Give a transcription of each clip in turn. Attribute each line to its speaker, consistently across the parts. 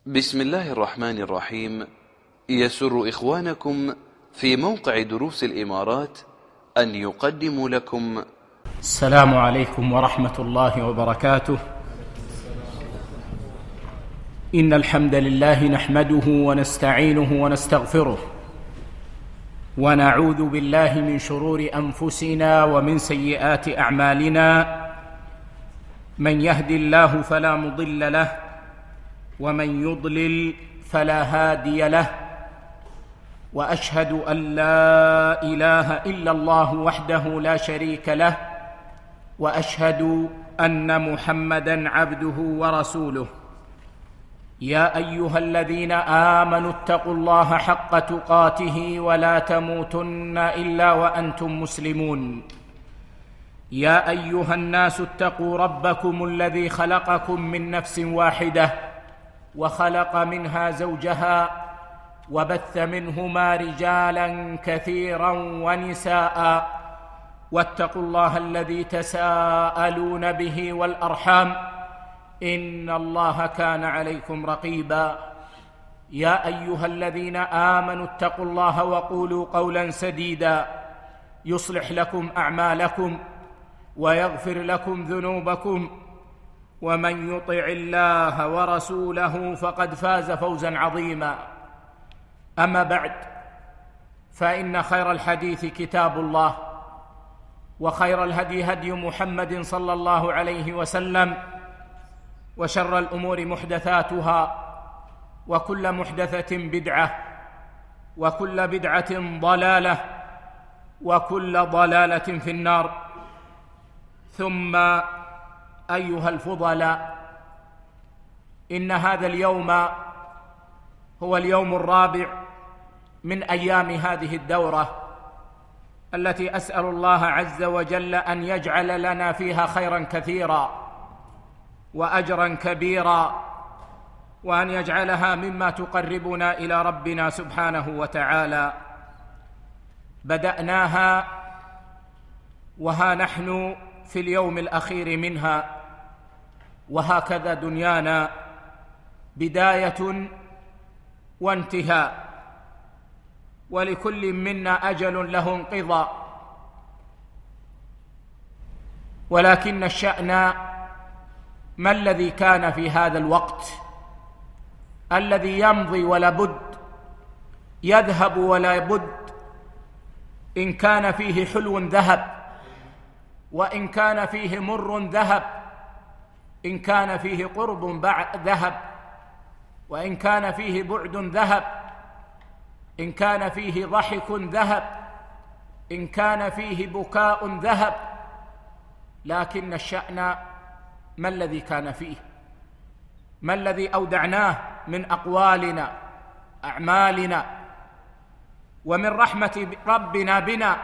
Speaker 1: بسم الله الرحمن الرحيم. يسر إخوانكم في موقع دروس الإمارات أن يقدموا لكم
Speaker 2: السلام عليكم ورحمة الله وبركاته. إن الحمد لله نحمده ونستعينه ونستغفره، ونعوذ بالله من شرور أنفسنا ومن سيئات أعمالنا. من يهد الله فلا مضل له، ومن يضلل فلا هادي له، وأشهد أن لا إله إلا الله وحده لا شريك له، وأشهد أن محمدًا عبده ورسوله. يا أيها الذين آمنوا اتقوا الله حق تقاته ولا تموتن إلا وأنتم مسلمون. يا أيها الناس اتقوا ربكم الذي خلقكم من نفس واحدة، وخلق منها زوجها، وبث منهما رجالا كثيرا ونساء. واتقوا الله الذي تساءلون به والأرحام، إن الله كان عليكم رقيبا. يا أيها الذين آمنوا اتقوا الله وقولوا قولا سديدا يصلح لكم أعمالكم ويغفر لكم ذنوبكم، ومن يطع الله ورسوله فقد فاز فوزا عظيما. أما بعد، فإن خير الحديث كتاب الله، وخير الهدي هدي محمد صلى الله عليه وسلم، وشر الأمور محدثاتها، وكل محدثة بدعة، وكل بدعة ضلالة، وكل ضلالة في النار. ثم أيها الفضلاء، إن هذا اليوم هو اليوم الرابع من أيام هذه الدورة، التي أسأل الله عز وجل أن يجعل لنا فيها خيرا كثيرا وأجرا كبيرا، وأن يجعلها مما تقربنا إلى ربنا سبحانه وتعالى. بدأناها وها نحن في اليوم الأخير منها، وهكذا دنيانا بداية وانتهاء، ولكل منا أجل له انقضاء. ولكن الشأن ما الذي كان في هذا الوقت الذي يمضي ولا بد، يذهب ولا بد، إن كان فيه حلو ذهب، وإن كان فيه مر ذهب، إن كان فيه قرب ذهب، وإن كان فيه بعد ذهب، إن كان فيه ضحك ذهب، إن كان فيه بكاء ذهب. لكن الشأن ما الذي كان فيه، ما الذي أودعناه من أقوالنا، أعمالنا. ومن رحمة ربنا بنا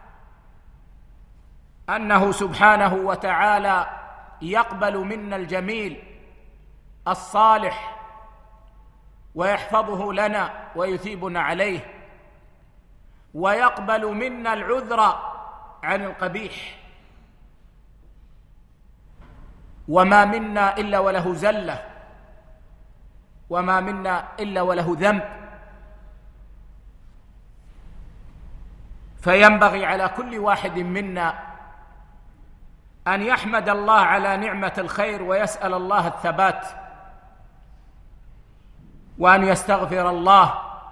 Speaker 2: أنه سبحانه وتعالى يقبل منا الجميل الصالح ويحفظه لنا ويثيبنا عليه، ويقبل منا العذر عن القبيح. وما منا إلا وله زلة، وما منا إلا وله ذنب. فينبغي على كل واحد منا أن يحمد الله على نعمة الخير، ويسأل الله الثبات، وأن يستغفر الله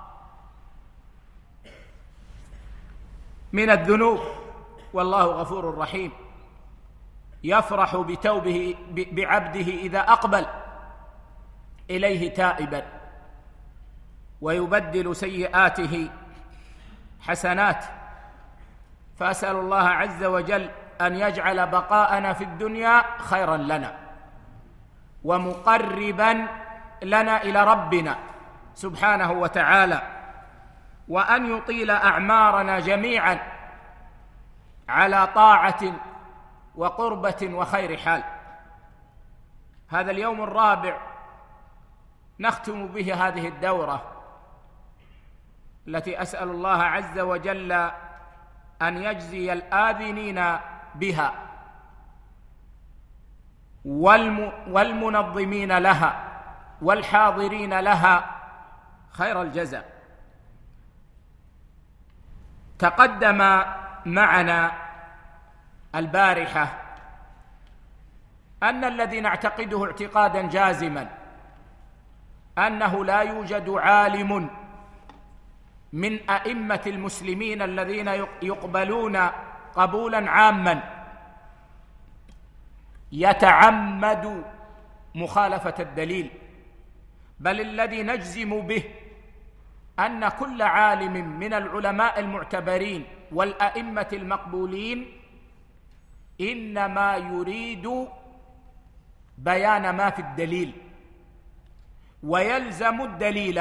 Speaker 2: من الذنوب. والله غفور رحيم، يفرح بتوبه بعبده إذا أقبل إليه تائبا، ويبدل سيئاته حسنات. فأسأل الله عز وجل أن يجعل بقاءنا في الدنيا خيرا لنا، ومقربا لنا إلى ربنا سبحانه وتعالى، وأن يطيل أعمارنا جميعا على طاعة وقربة وخير حال. هذا اليوم الرابع نختم به هذه الدورة، التي أسأل الله عز وجل أن يجزي الآذنين بها والمنظمين لها والحاضرين لها خير الجزاء. تقدم معنا البارحة أن الذي نعتقده اعتقادا جازما أنه لا يوجد عالم من أئمة المسلمين الذين يقبلون قبولا عاما يتعمد مخالفة الدليل، بل الذي نجزم به أن كل عالم من العلماء المعتبرين والأئمة المقبولين إنما يريد بيان ما في الدليل ويلزم الدليل.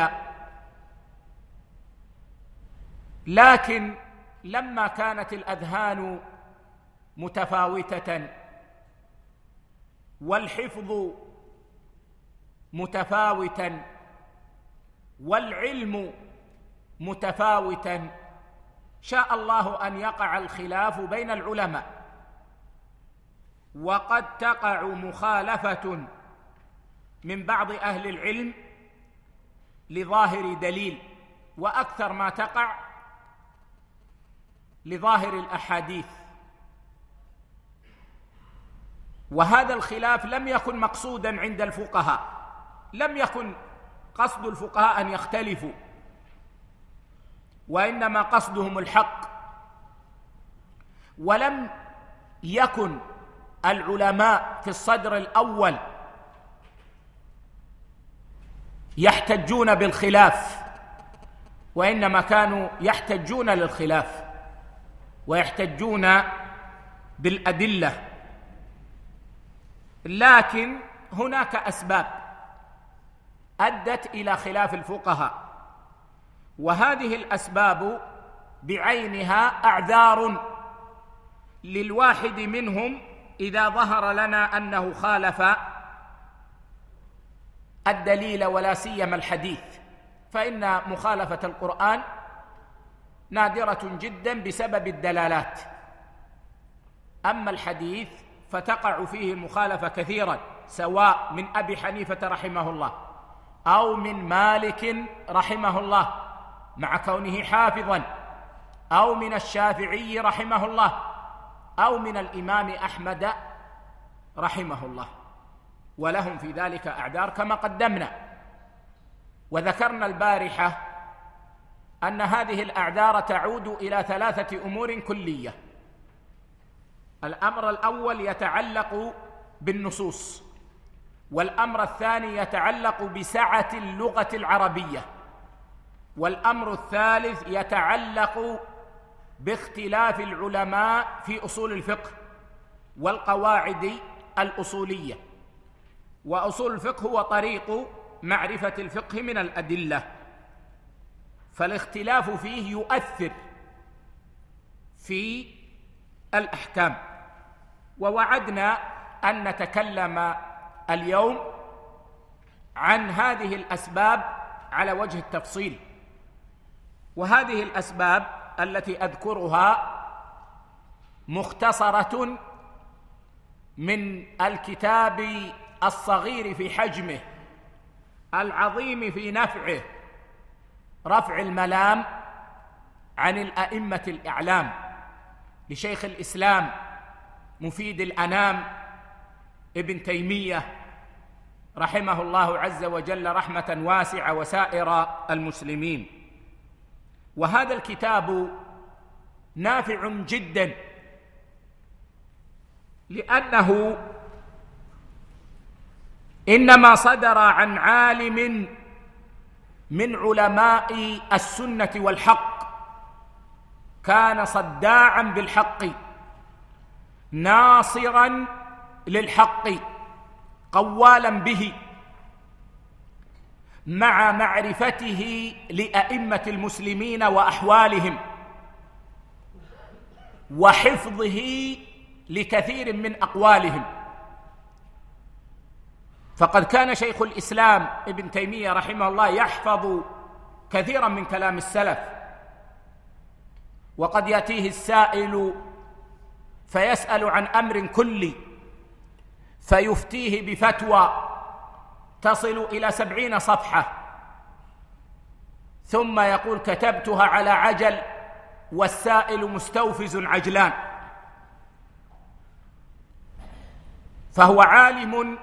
Speaker 2: لكن لما كانت الأذهان متفاوتة والحفظ متفاوتا والعلم متفاوتا، شاء الله أن يقع الخلاف بين العلماء، وقد تقع مخالفة من بعض أهل العلم لظاهر دليل، وأكثر ما تقع لظاهر الأحاديث. وهذا الخلاف لم يكن مقصودا عند الفقهاء، لم يكن قصد الفقهاء أن يختلفوا، وإنما قصدهم الحق. ولم يكن العلماء في الصدر الأول يحتجون بالخلاف، وإنما كانوا يحتجون للخلاف ويحتجون بالأدلة. لكن هناك أسباب أدت إلى خلاف الفقهاء، وهذه الأسباب بعينها أعذار للواحد منهم إذا ظهر لنا أنه خالف الدليل ولا سيما الحديث، فإن مخالفة القرآن نادرة جدا بسبب الدلالات، أما الحديث فتقع فيه المخالفة كثيرا، سواء من أبي حنيفة رحمه الله أو من مالك رحمه الله مع كونه حافظا، أو من الشافعي رحمه الله، أو من الإمام أحمد رحمه الله، ولهم في ذلك أعذار كما قدمنا. وذكرنا البارحة أن هذه الأعذار تعود إلى 3 أمور كلية. الأمر الأول يتعلق بالنصوص، والأمر الثاني يتعلق بسعة اللغة العربية، والأمر الثالث يتعلق باختلاف العلماء في أصول الفقه والقواعد الأصولية. وأصول الفقه هو طريق معرفة الفقه من الأدلة، فالاختلاف فيه يؤثر في الأحكام. ووعدنا أن نتكلم اليوم عن هذه الأسباب على وجه التفصيل. وهذه الأسباب التي أذكرها مختصرة من الكتاب الصغير في حجمه العظيم في نفعه، رفع الملام عن الأئمة الأعلام لشيخ الإسلام مفيد الأنام ابن تيمية رحمه الله عز وجل رحمة واسعة وسائر المسلمين. وهذا الكتاب نافع جدا، لأنه إنما صدر عن عالم من علماء السنة والحق، كان صداعا بالحق ناصرا للحق قوالا به، مع معرفته لأئمة المسلمين وأحوالهم وحفظه لكثير من أقوالهم. فقد كان شيخ الإسلام ابن تيمية رحمه الله يحفظ كثيرا من كلام السلف، وقد يأتيه السائل فيسأل عن أمر كلي فيفتيه بفتوى تصل إلى 70 صفحة، ثم يقول كتبتها على عجل والسائل مستوفز عجلان. فهو عالم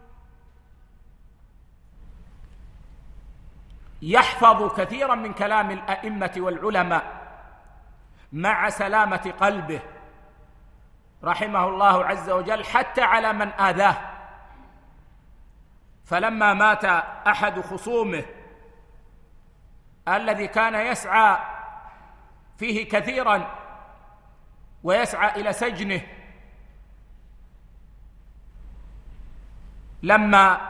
Speaker 2: يحفظ كثيرا من كلام الأئمة والعلماء مع سلامة قلبه رحمه الله عز وجل، حتى على من آذاه. فلما مات أحد خصومه الذي كان يسعى فيه كثيرا ويسعى إلى سجنه، لما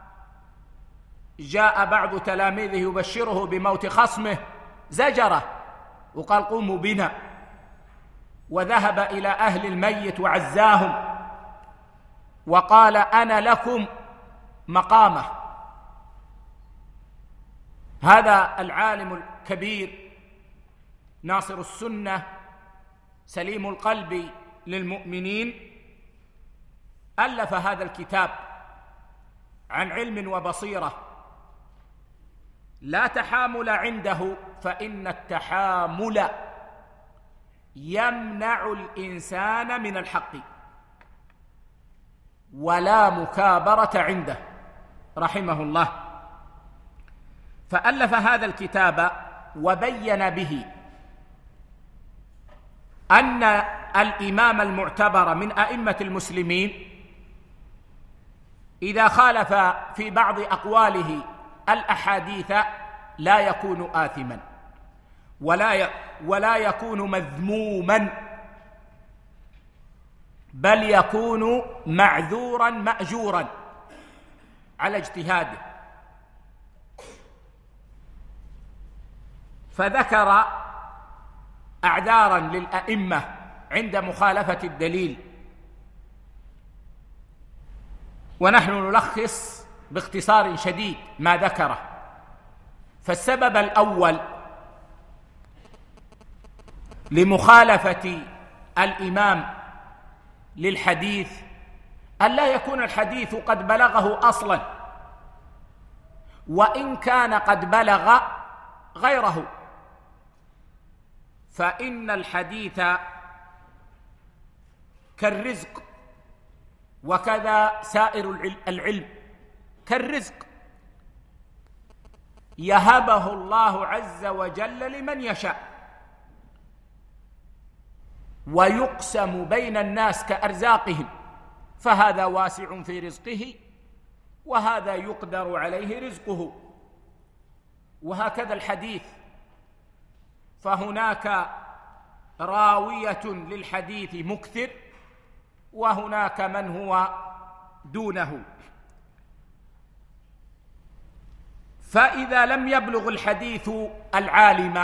Speaker 2: جاء بعض تلاميذه يبشره بموت خصمه زجره وقال قوموا بنا، وذهب إلى أهل الميت وعزاهم وقال أنا لكم مقامه. هذا العالم الكبير ناصر السنة سليم القلب للمؤمنين ألف هذا الكتاب عن علم وبصيرة لا تحامل عنده، فإن التحامل يمنع الإنسان من الحق، ولا مكابرة عنده رحمه الله. فألف هذا الكتاب وبين به أن الإمام المعتبر من أئمة المسلمين إذا خالف في بعض أقواله الأحاديث لا يكون آثما ولا يكون مذموما، بل يكون معذورا مأجورا على اجتهاده. فذكر أعذارا للأئمة عند مخالفة الدليل، ونحن نلخص باختصار شديد ما ذكره. فالسبب الأول لمخالفة الإمام للحديث أن لا يكون الحديث قد بلغه أصلا، وإن كان قد بلغ غيره، فإن الحديث كالرزق، وكذا سائر العلم كالرزق يهبه الله عز وجل لمن يشاء، ويقسم بين الناس كأرزاقهم، فهذا واسع في رزقه وهذا يقدر عليه رزقه، وهكذا الحديث. فهناك راوية للحديث مكثر، وهناك من هو دونه. فإذا لم يبلغ الحديث العالم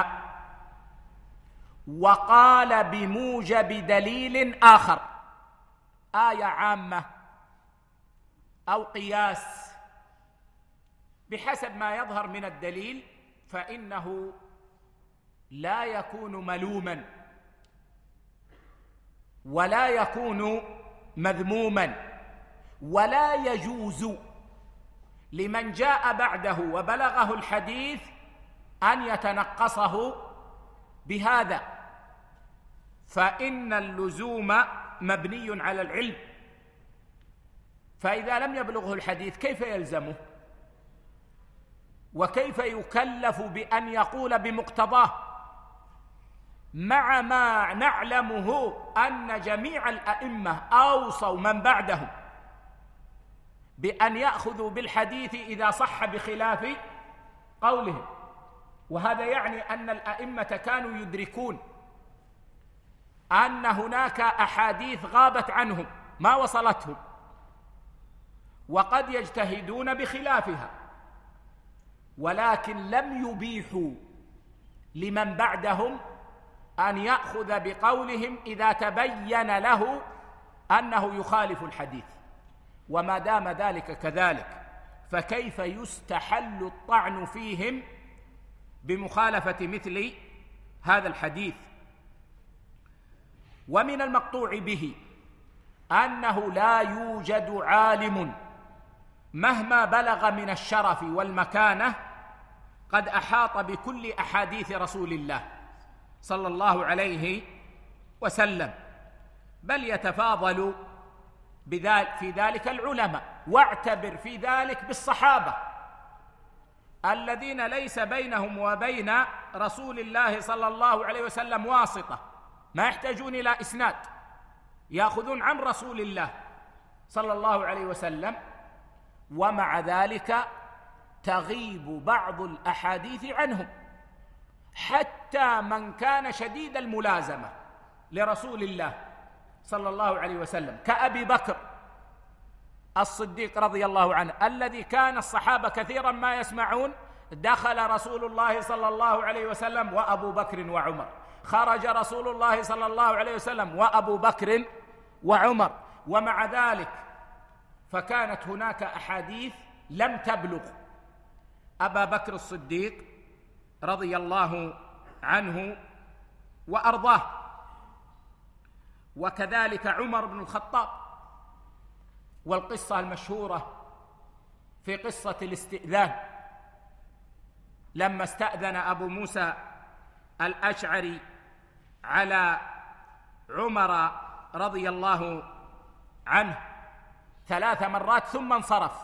Speaker 2: وقال بموجب دليل آخر، آية عامة أو قياس بحسب ما يظهر من الدليل، فإنه لا يكون ملوما ولا يكون مذموما، ولا يجوز لمن جاء بعده وبلغه الحديث أن يتنقصه بهذا، فإن اللزوم مبني على العلم. فإذا لم يبلغه الحديث كيف يلزمه؟ وكيف يكلف بأن يقول بمقتضاه، مع ما نعلمه أن جميع الأئمة أوصوا من بعدهم بأن يأخذوا بالحديث إذا صح بخلاف قولهم. وهذا يعني أن الأئمة كانوا يدركون أن هناك أحاديث غابت عنهم ما وصلتهم، وقد يجتهدون بخلافها، ولكن لم يبيحوا لمن بعدهم أن يأخذ بقولهم إذا تبين له أنه يخالف الحديث. وما دام ذلك كذلك، فكيف يستحل الطعن فيهم بمخالفة مثل هذا الحديث؟ ومن المقطوع به أنه لا يوجد عالم مهما بلغ من الشرف والمكانة قد أحاط بكل أحاديث رسول الله صلى الله عليه وسلم، بل يتفاضل في ذلك العلماء. واعتبر في ذلك بالصحابة الذين ليس بينهم وبين رسول الله صلى الله عليه وسلم واسطة، ما يحتاجون إلى إسناد، يأخذون عن رسول الله صلى الله عليه وسلم، ومع ذلك تغيب بعض الأحاديث عنهم، حتى من كان شديد الملازمة لرسول الله صلى الله عليه وسلم كأبي بكر الصديق رضي الله عنه، الذي كان الصحابة كثيرا ما يسمعون دخل رسول الله صلى الله عليه وسلم وأبو بكر وعمر، خرج رسول الله صلى الله عليه وسلم وأبو بكر وعمر، ومع ذلك فكانت هناك أحاديث لم تبلغ أبا بكر الصديق رضي الله عنه وأرضاه، وكذلك عمر بن الخطاب. والقصة المشهورة في قصة الاستئذان، لما استأذن أبو موسى الأشعري على عمر رضي الله عنه 3 مرات ثم انصرف،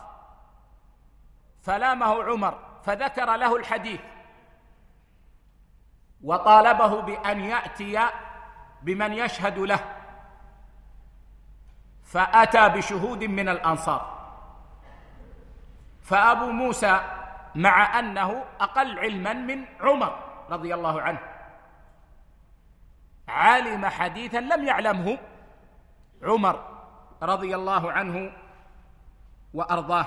Speaker 2: فلامه عمر فذكر له الحديث وطالبه بأن يأتي بمن يشهد له، فأتى بشهود من الأنصار. فأبو موسى مع أنه أقل علما من عمر رضي الله عنه علم حديثا لم يعلمه عمر رضي الله عنه وأرضاه.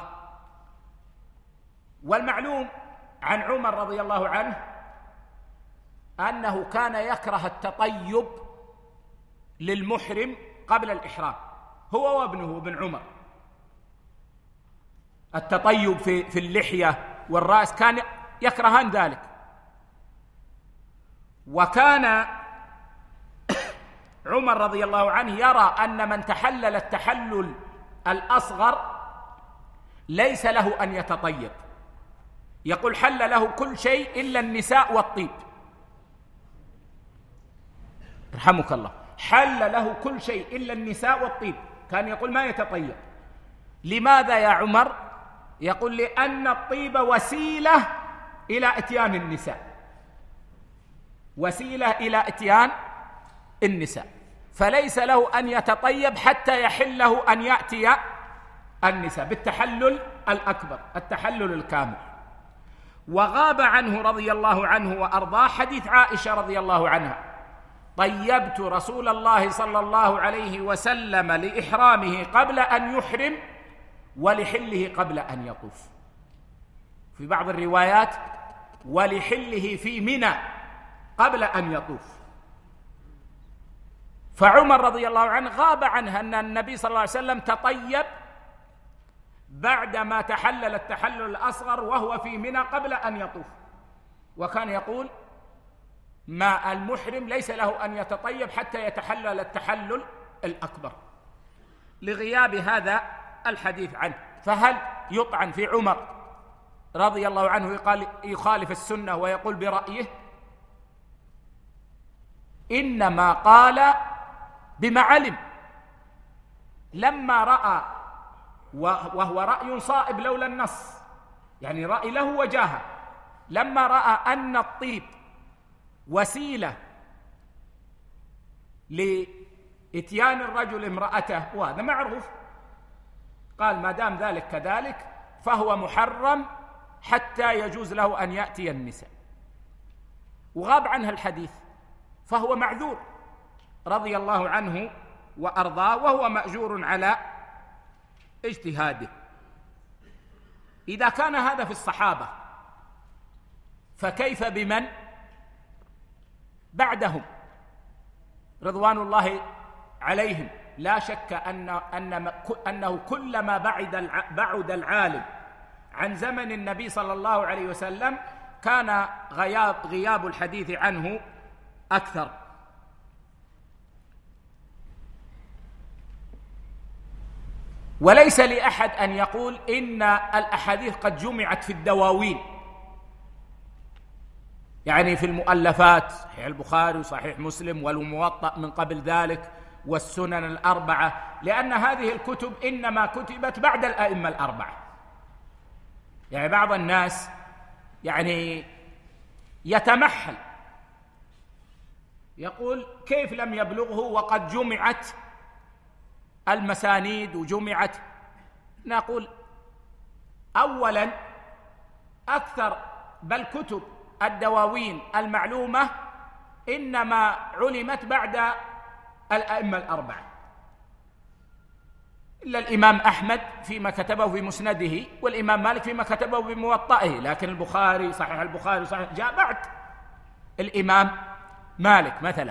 Speaker 2: والمعلوم عن عمر رضي الله عنه أنه كان يكره التطيب للمحرم قبل الإحرام، هو وابنه ابن عمر. التطيب في اللحية والرأس كان يكرهان ذلك. وكان عمر رضي الله عنه يرى أن من تحلل التحلل الأصغر ليس له أن يتطيب، يقول حل له كل شيء إلا النساء والطيب، رحمك الله، حل له كل شيء إلا النساء والطيب، كان يقول ما يتطيب. لماذا يا عمر؟ يقول لأن الطيب وسيلة إلى إتيان النساء، وسيلة إلى إتيان النساء، فليس له أن يتطيب حتى يحل له أن يأتي النساء بالتحلل الأكبر، التحلل الكامل. وغاب عنه رضي الله عنه وأرضاه حديث عائشة رضي الله عنها: طيبت رسول الله صلى الله عليه وسلم لإحرامه قبل أن يحرم ولحله قبل أن يطوف. في بعض الروايات ولحله في منى قبل أن يطوف. فعمر رضي الله عنه غاب عنه أن النبي صلى الله عليه وسلم تطيب بعدما تحلل التحلل الأصغر وهو في منى قبل أن يطوف، وكان يقول ما المحرم ليس له أن يتطيب حتى يتحلل التحلل الأكبر، لغياب هذا الحديث عنه. فهل يطعن في عمر رضي الله عنه يخالف السنة ويقول برأيه؟ إنما قال بما علم، لما رأى، وهو رأي صائب لولا النص، يعني رأي له وجاهة، لما رأى أن الطيب وسيلة لإتيان الرجل امرأته وهذا معروف، قال ما دام ذلك كذلك فهو محرم حتى يجوز له أن يأتي النساء، وغاب عنها الحديث، فهو معذور رضي الله عنه وأرضاه، وهو مأجور على اجتهاده. إذا كان هذا في الصحابة فكيف بمن بعدهم رضوان الله عليهم؟ لا شك أنه كلما بعد العالم عن زمن النبي صلى الله عليه وسلم كان غياب الحديث عنه أكثر. وليس لأحد أن يقول إن الأحاديث قد جمعت في الدواوين، يعني في المؤلفات، صحيح البخاري وصحيح مسلم والموطأ من قبل ذلك والسنن الأربعة، لأن هذه الكتب إنما كتبت بعد الأئمة الأربعة. يعني بعض الناس يعني يتمحل يقول كيف لم يبلغه وقد جمعت المسانيد وجمعت. نقول أولا أكثر بل كتب الدواوين المعلومة إنما علمت بعد الأئمة الأربعة، إلا الإمام أحمد فيما كتبه في مسنده، والإمام مالك فيما كتبه بموطئه، لكن البخاري صحيح البخاري صحيح جاء بعد الإمام مالك مثلا.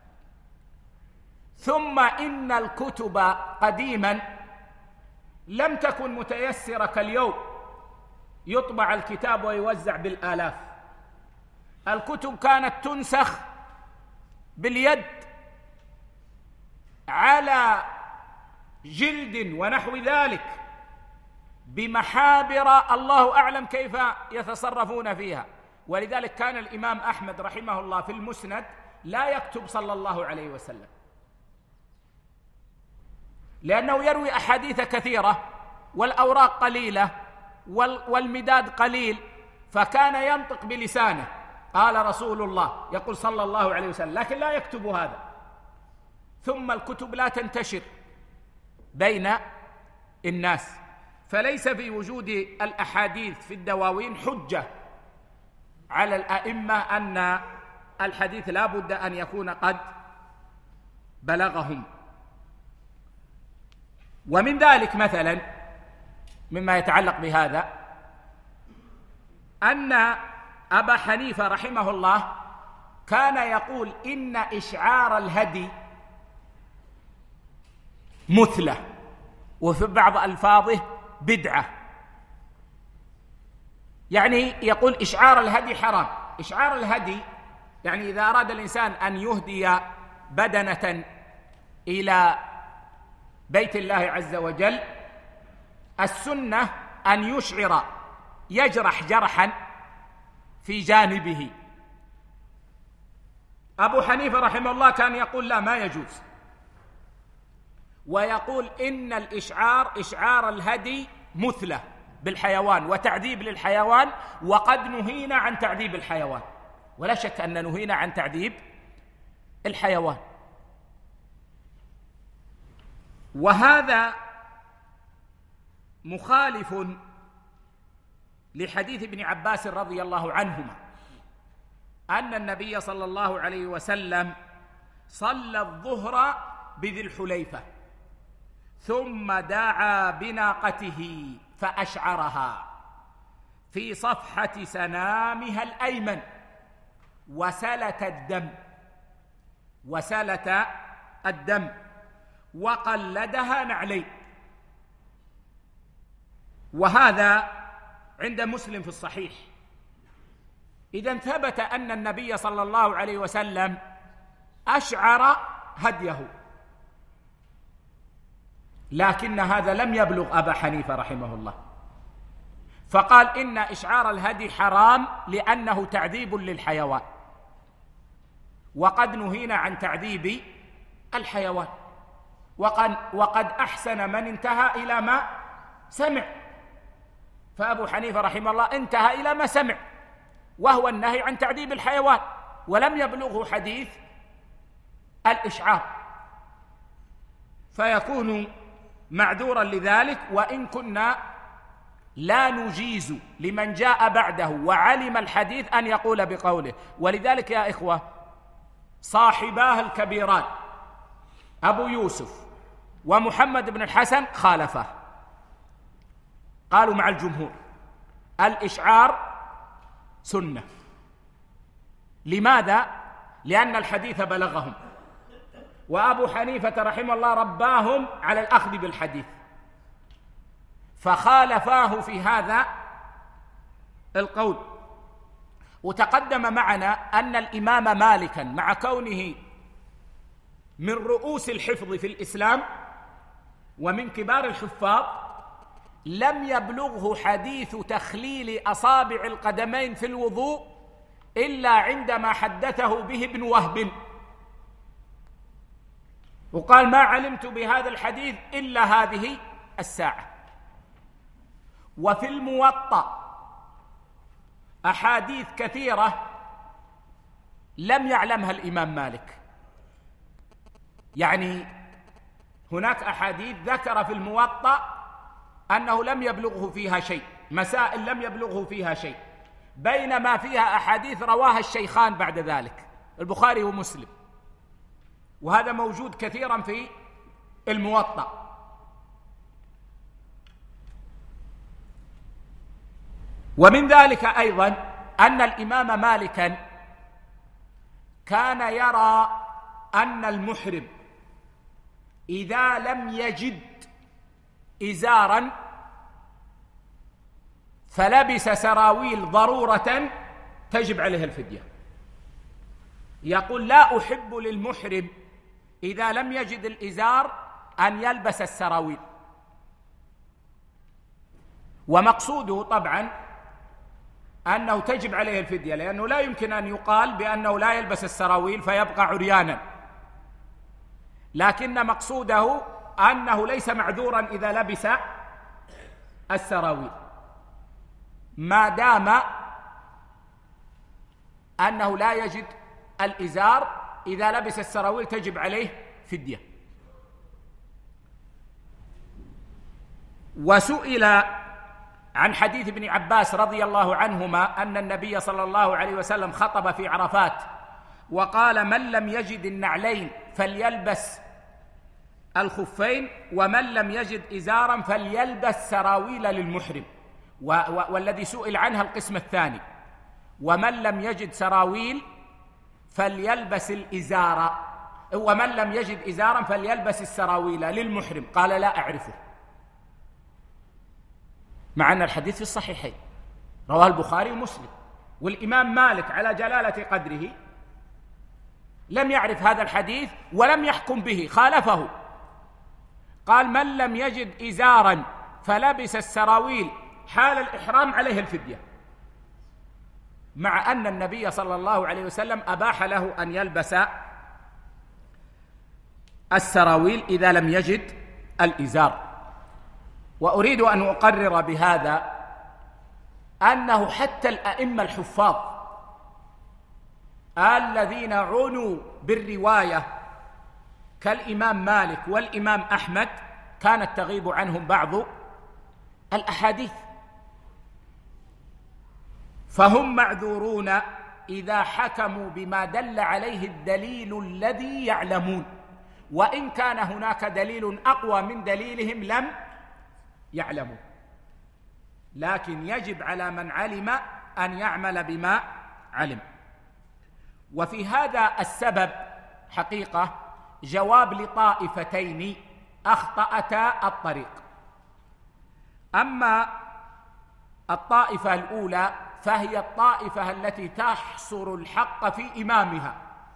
Speaker 2: ثم إن الكتب قديما لم تكن متيسرة كاليوم، يطبع الكتاب ويوزع بالآلاف. الكتب كانت تنسخ باليد على جلد ونحو ذلك بمحابر الله أعلم كيف يتصرفون فيها. ولذلك كان الإمام أحمد رحمه الله في المسند لا يكتب صلى الله عليه وسلم، لأنه يروي أحاديث كثيرة والأوراق قليلة والمداد قليل، فكان ينطق بلسانه قال رسول الله، يقول صلى الله عليه وسلم، لكن لا يكتب هذا. ثم الكتب لا تنتشر بين الناس، فليس في وجود الأحاديث في الدواوين حجة على الأئمة أن الحديث لا بد أن يكون قد بلغهم. ومن ذلك مثلا مما يتعلق بهذا أن أبا حنيفة رحمه الله كان يقول إن إشعار الهدي مثلة، وفي بعض ألفاظه بدعة. يعني يقول إشعار الهدي حرام. إشعار الهدي يعني إذا أراد الإنسان أن يهدي بدنة إلى بيت الله عز وجل، السنة أن يشعر، يجرح جرحا في جانبه. أبو حنيفة رحمه الله كان يقول لا، ما يجوز، ويقول إن الإشعار إشعار الهدي مثلة بالحيوان وتعذيب للحيوان، وقد نهينا عن تعذيب الحيوان، ولا شك أن نهينا عن تعذيب الحيوان. وهذا مخالف لحديث ابن عباس رضي الله عنهما أن النبي صلى الله عليه وسلم صلى الظهر بذي الحليفة ثم دعا بناقته فأشعرها في صفحة سنامها الأيمن وسلت الدم وقلدها نعلين. وهذا عند مسلم في الصحيح. إذن ثبت أن النبي صلى الله عليه وسلم أشعر هديه، لكن هذا لم يبلغ أبا حنيفة رحمه الله، فقال إن إشعار الهدي حرام لأنه تعذيب للحيوان، وقد نهينا عن تعذيب الحيوان، وقد أحسن من انتهى إلى ما سمع. فأبو حنيفة رحمه الله انتهى إلى ما سمع، وهو النهي عن تعذيب الحيوان، ولم يبلغه حديث الإشعار، فيكون معذورا لذلك. وإن كنا لا نجيز لمن جاء بعده وعلم الحديث أن يقول بقوله. ولذلك يا إخوة صاحباه الكبيران أبو يوسف ومحمد بن الحسن خالفاه، قالوا مع الجمهور الإشعار سنة. لماذا؟ لأن الحديث بلغهم، وأبو حنيفة رحمه الله رباهم على الأخذ بالحديث، فخالفاه في هذا القول. وتقدم معنا أن الإمام مالكا مع كونه من رؤوس الحفظ في الإسلام ومن كبار الحفاظ لم يبلغه حديث تخليل أصابع القدمين في الوضوء إلا عندما حدثه به ابن وهب، وقال: ما علمت بهذا الحديث إلا هذه الساعة. وفي الموطأ أحاديث كثيرة لم يعلمها الإمام مالك، يعني هناك أحاديث ذكر في الموطأ أنه لم يبلغه فيها شيء، مسائل لم يبلغه فيها شيء، بينما فيها أحاديث رواها الشيخان بعد ذلك، البخاري ومسلم، وهذا موجود كثيرا في الموطأ. ومن ذلك أيضا أن الإمام مالكا كان يرى أن المحرم إذا لم يجد إزارا فلبس سراويل ضرورة تجب عليه الفدية. يقول: لا أحب للمحرم إذا لم يجد الإزار أن يلبس السراويل. ومقصوده طبعا أنه تجب عليه الفدية، لأنه لا يمكن أن يقال بأنه لا يلبس السراويل فيبقى عريانا، لكن مقصوده أنه ليس معذورا إذا لبس السراويل، ما دام أنه لا يجد الإزار. إذا لبس السراويل تجب عليه فدية. وسئل عن حديث ابن عباس رضي الله عنهما أن النبي صلى الله عليه وسلم خطب في عرفات وقال: من لم يجد النعلين فليلبس الخفين، ومن لم يجد إزارا فليلبس سراويل للمحرم. والذي سئل عنها القسم الثاني: ومن لم يجد سراويل فليلبس الإزار، ومن لم يجد إزارا فليلبس السراويل للمحرم. قال: لا أعرفه، مع أن الحديث في الصحيحين، رواه البخاري ومسلم. والإمام مالك على جلالة قدره لم يعرف هذا الحديث ولم يحكم به، خالفه، قال: من لم يجد إزارا فلبس السراويل حال الإحرام عليه الفدية، مع أن النبي صلى الله عليه وسلم أباح له أن يلبس السراويل إذا لم يجد الإزار. وأريد أن أقرر بهذا أنه حتى الأئمة الحفاظ الذين عنوا بالرواية كالإمام مالك والإمام أحمد كانت تغيب عنهم بعض الأحاديث، فهم معذورون إذا حكموا بما دل عليه الدليل الذي يعلمون، وإن كان هناك دليل أقوى من دليلهم لم يعلموا، لكن يجب على من علم أن يعمل بما علم. وفي هذا السبب حقيقة جواب لطائفتين أخطأتا الطريق. أما الطائفة الأولى فهي الطائفة التي تحصر الحق في إمامها،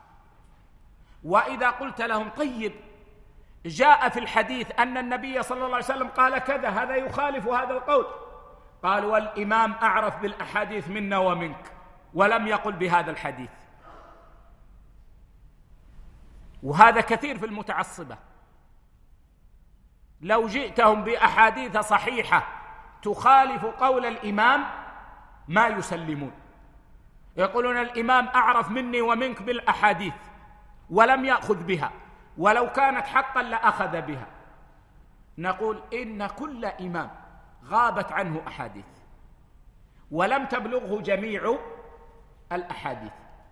Speaker 2: وإذا قلت لهم: طيب جاء في الحديث أن النبي صلى الله عليه وسلم قال كذا، هذا يخالف هذا القول، قالوا: والإمام أعرف بالأحاديث منا ومنك ولم يقل بهذا الحديث. وهذا كثير في المتعصبة، لو جئتهم بأحاديث صحيحة تخالف قول الإمام ما يسلمون، يقولون: الإمام أعرف مني ومنك بالأحاديث ولم يأخذ بها، ولو كانت حقا لأخذ بها. نقول: إن كل إمام غابت عنه أحاديث ولم تبلغه جميع الأحاديث.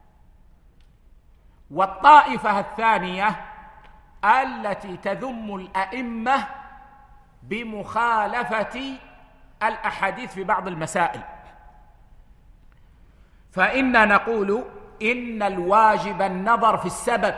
Speaker 2: والطائفة الثانية التي تذم الأئمة بمخالفة الأحاديث في بعض المسائل، فإننا نقول: إن الواجب النظر في السبب،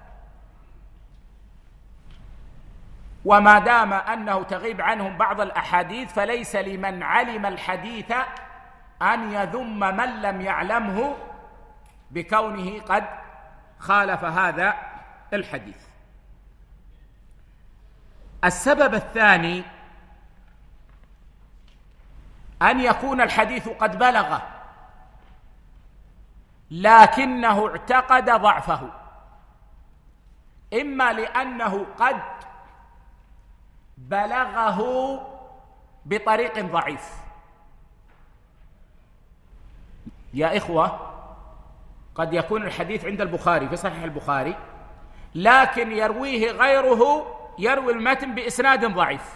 Speaker 2: وما دام أنه تغيب عنهم بعض الأحاديث فليس لمن علم الحديث أن يذم من لم يعلمه بكونه قد خالف هذا الحديث. السبب الثاني أن يكون الحديث قد بلغ لكنه اعتقد ضعفه، إما لأنه قد بلغه بطريق ضعيف. يا إخوة، قد يكون الحديث عند البخاري في صحيح البخاري، لكن يرويه غيره، يروي المتن بإسناد ضعيف،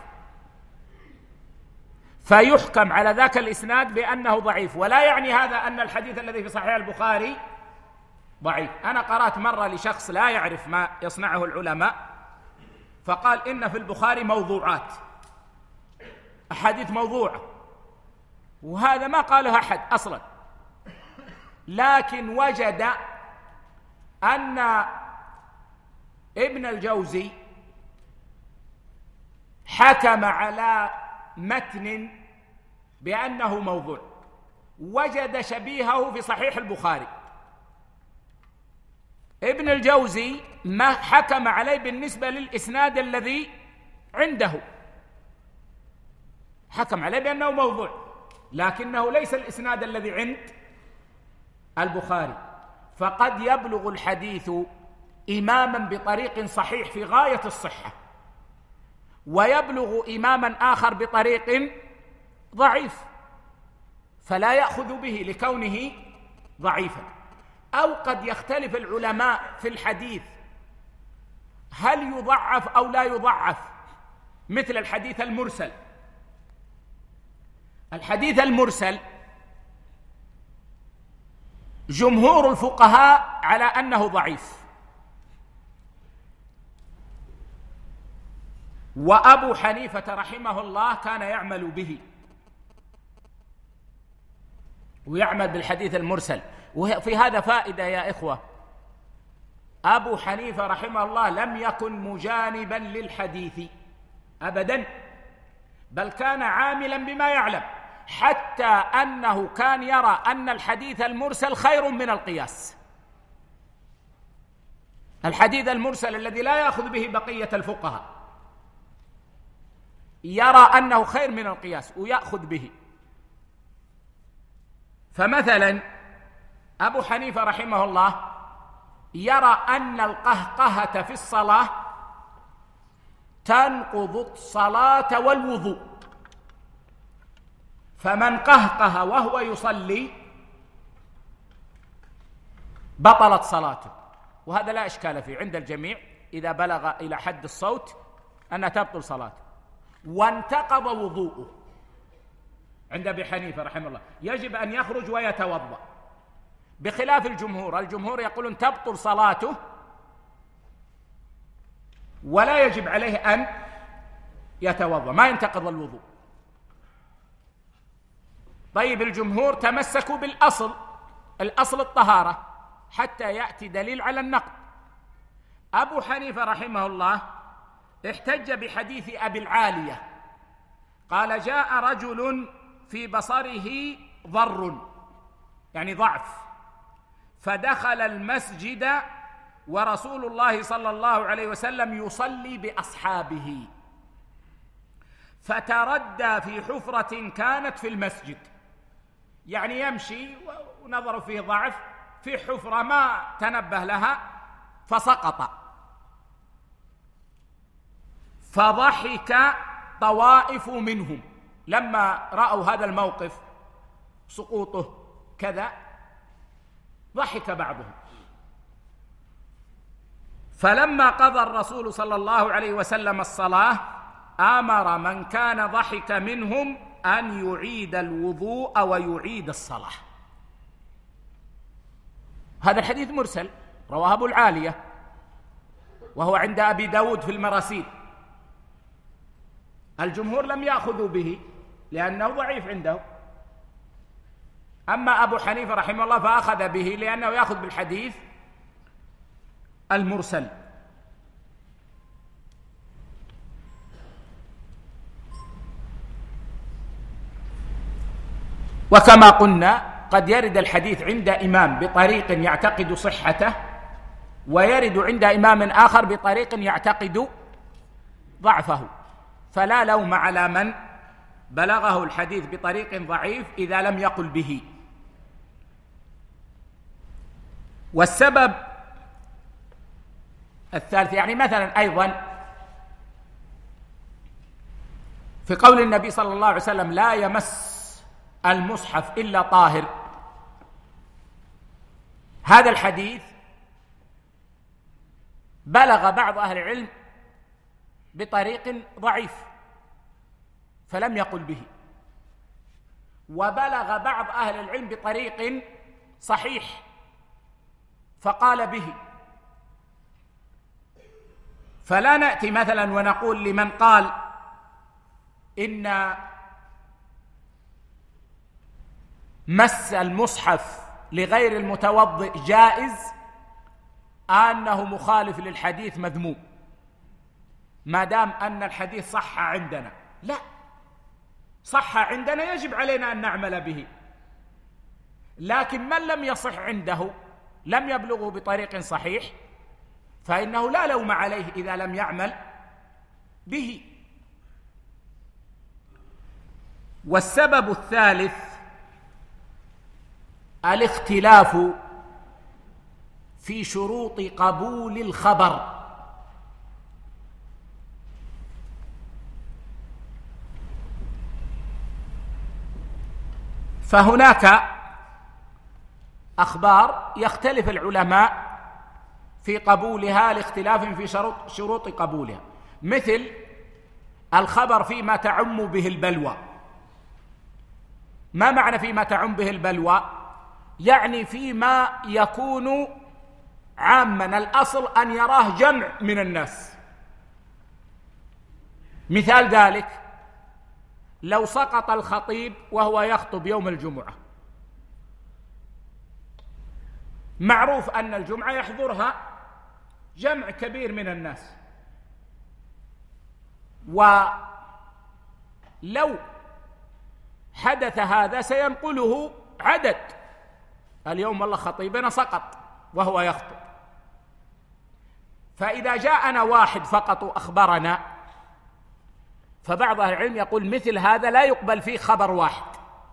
Speaker 2: فيحكم على ذاك الإسناد بأنه ضعيف، ولا يعني هذا أن الحديث الذي في صحيح البخاري ضعيف. أنا قرأت مرة لشخص لا يعرف ما يصنعه العلماء، فقال إن في البخاري موضوعات، أحاديث موضوعة، وهذا ما قاله أحد أصلا، لكن وجد أن ابن الجوزي حكم على متن بأنه موضوع، وجد شبيهه في صحيح البخاري. ابن الجوزي ما حكم عليه بالنسبة للإسناد الذي عنده، حكم عليه بأنه موضوع، لكنه ليس الإسناد الذي عند البخاري. فقد يبلغ الحديث إماما بطريق صحيح في غاية الصحة، ويبلغ إماما آخر بطريق ضعيف، فلا يأخذ به لكونه ضعيفا. أو قد يختلف العلماء في الحديث هل يضعف أو لا يضعف، مثل الحديث المرسل. الحديث المرسل جمهور الفقهاء على أنه ضعيف، وأبو حنيفة رحمه الله كان يعمل به ويعمل بالحديث المرسل. وفي هذا فائدة يا إخوة، أبو حنيفة رحمه الله لم يكن مجانبا للحديث أبدا، بل كان عاملا بما يعلم، حتى أنه كان يرى أن الحديث المرسل خير من القياس. الحديث المرسل الذي لا يأخذ به بقية الفقهاء يرى أنه خير من القياس ويأخذ به. فمثلا أبو حنيفة رحمه الله يرى أن القهقهة في الصلاة تنقض الصلاة والوضوء، فمن قهقه وهو يصلي بطلت صلاته، وهذا لا إشكال فيه عند الجميع إذا بلغ إلى حد الصوت أنها تبطل صلاته. وانتقض وضوءه عند أبي حنيفة رحمه الله، يجب أن يخرج ويتوضأ، بخلاف الجمهور. الجمهور يقولون تبطل صلاته ولا يجب عليه أن يتوضأ، ما ينتقض الوضوء. طيب، الجمهور تمسكوا بالأصل، الأصل الطهارة، حتى يأتي دليل على النقض. أبو حنيفة رحمه الله احتج بحديث أبي العالية، قال جاء رجل في بصره ضر، يعني ضعف، فدخل المسجد ورسول الله صلى الله عليه وسلم يصلي بأصحابه، فتردى في حفرة كانت في المسجد، يعني يمشي ونظر فيه ضعف في حفرة ما تنبه لها فسقط، فضحك طوائف منهم لما رأوا هذا الموقف سقوطه كذا، ضحك بعضهم. فلما قضى الرسول صلى الله عليه وسلم الصلاة أمر من كان ضحك منهم أن يعيد الوضوء ويعيد الصلاة. هذا الحديث مرسل رواه أبو العالية، وهو عند أبي داود في المراسيل. الجمهور لم يأخذوا به لأنه ضعيف عنده، أما أبو حنيفة رحمه الله فأخذ به لأنه يأخذ بالحديث المرسل. وكما قلنا قد يرد الحديث عند إمام بطريق يعتقد صحته، ويرد عند إمام آخر بطريق يعتقد ضعفه، فلا لوم على من بلغه الحديث بطريق ضعيف إذا لم يقل به. والسبب الثالث، يعني مثلا أيضا في قول النبي صلى الله عليه وسلم لا يمس المصحف إلا طاهر، هذا الحديث بلغ بعض أهل العلم بطريق ضعيف فلم يقل به، وبلغ بعض أهل العلم بطريق صحيح فقال به. فلا نأتي مثلا ونقول لمن قال إن مس المصحف لغير المتوضئ جائز أنه مخالف للحديث مذموم ما دام أن الحديث صح عندنا. لا، صح عندنا يجب علينا أن نعمل به، لكن من لم يصح عنده، لم يبلغه بطريق صحيح، فإنه لا لوم عليه إذا لم يعمل به. والسبب الثالث الاختلاف في شروط قبول الخبر. فهناك أخبار يختلف العلماء في قبولها لاختلاف في شروط قبولها، مثل الخبر فيما تعم به البلوى. ما معنى فيما تعم به البلوى؟ يعني فيما يكون عاما، الأصل أن يراه جمع من الناس. مثال ذلك لو سقط الخطيب وهو يخطب يوم الجمعة، معروف أن الجمعة يحضرها جمع كبير من الناس، ولو حدث هذا سينقله عدد، اليوم والله خطيبنا سقط وهو يخطب. فإذا جاءنا واحد فقط وأخبرنا، فبعض أهل العلم يقول مثل هذا لا يقبل فيه خبر واحد،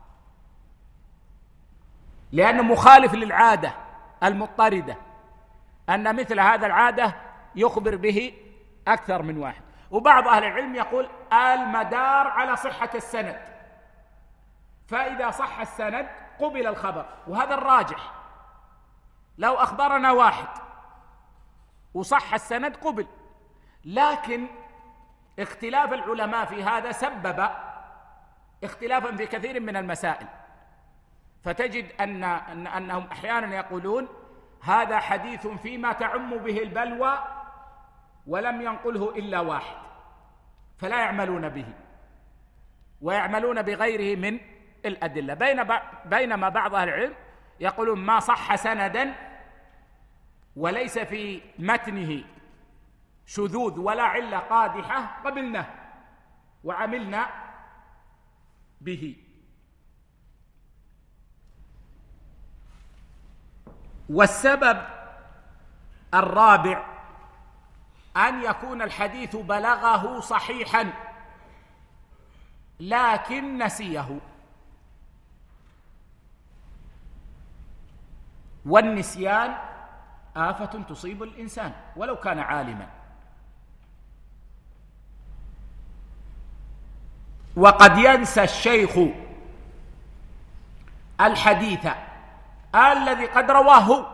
Speaker 2: لأنه مخالف للعادة المضطردة أن مثل هذا العادة يخبر به أكثر من واحد. وبعض أهل العلم يقول المدار على صحة السند، فإذا صح السند قبل الخبر، وهذا الراجح. لو أخبرنا واحد وصح السند قبل، لكن اختلاف العلماء في هذا سبب اختلافا في كثير من المسائل، فتجد أنهم أحيانا يقولون هذا حديث فيما تعم به البلوى ولم ينقله إلا واحد، فلا يعملون به ويعملون بغيره من الأدلة، بينما بعض أهل العلم يقولون ما صح سندا وليس في متنه شذوذ ولا علة قادحة قبلناه وعملنا به. والسبب الرابع أن يكون الحديث بلغه صحيحا لكن نسيه، والنسيان آفة تصيب الإنسان ولو كان عالما. وقد ينسى الشيخ الحديث الذي قد رواه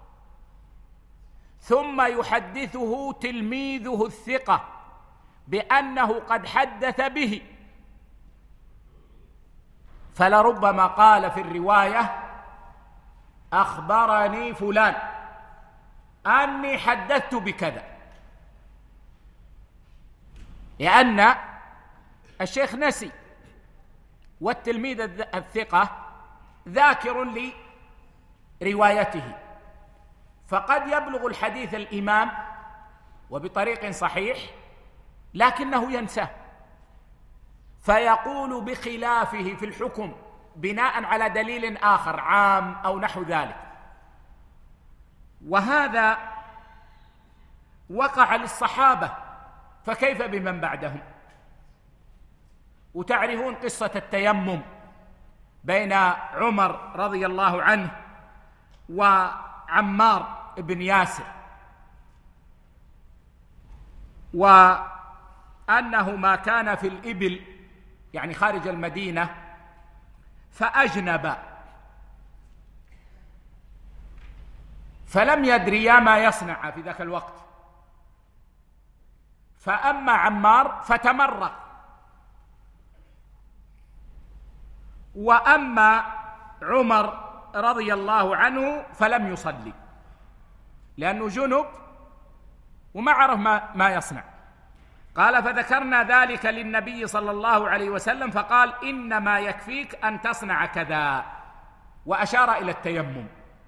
Speaker 2: ثم يحدثه تلميذه الثقة بأنه قد حدث به، فلربما قال في الرواية أخبرني فلان أني حدثت بكذا، لأن الشيخ نسي والتلميذ الثقة ذاكر لروايته، فقد يبلغ الحديث الإمام وبطريق صحيح لكنه ينساه، فيقول بخلافه في الحكم بناء على دليل آخر عام أو نحو ذلك. وهذا وقع للصحابة فكيف بمن بعدهم؟ وتعرفون قصة التيمم بين عمر رضي الله عنه وعمار بن ياسر، وأنهما كان في الإبل يعني خارج المدينة فأجنبا، فلم يدريا ما يصنع في ذاك الوقت، فأما عمار فتمرق، وأما عمر رضي الله عنه فلم يصلي لأنه جنب وما عرف ما يصنع. قال فذكرنا ذلك للنبي صلى الله عليه وسلم فقال إنما يكفيك أن تصنع كذا، وأشار إلى التيمم.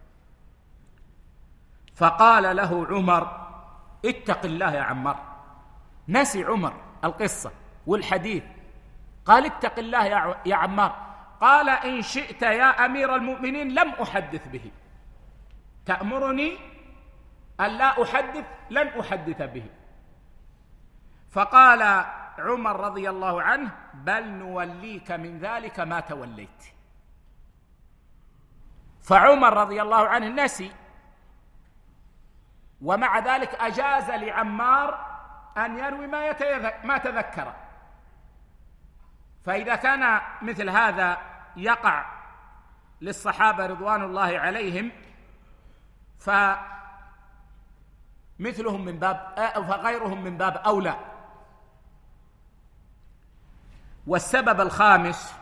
Speaker 2: فقال له عمر اتق الله يا عمار، نسي عمر القصة والحديث، قال اتق الله يا عمار. قال إن شئت يا أمير المؤمنين لم أحدث به، تأمرني أن لا أحدث لن أحدث به. فقال عمر رضي الله عنه بل نوليك من ذلك ما توليت. فعمر رضي الله عنه نسي، ومع ذلك أجاز لعمار أن يروي ما تذكر. فإذا كان مثل هذا يقع للصحابة رضوان الله عليهم فمثلهم من باب فغيرهم من باب أولى. والسبب الخامس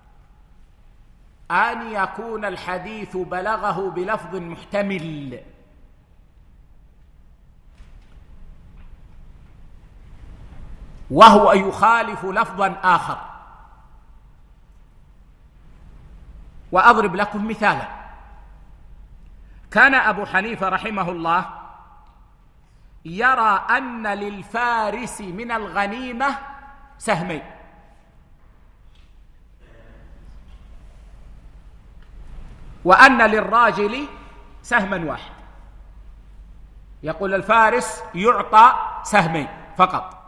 Speaker 2: أن يكون الحديث بلغه بلفظ محتمل، وهو يخالف لفظا آخر. وأضرب لكم مثالا. كان أبو حنيفة رحمه الله يرى أن للفارس من الغنيمة سهمين، وأن للراجل سهما واحد. يقول الفارس يعطى سهمين فقط،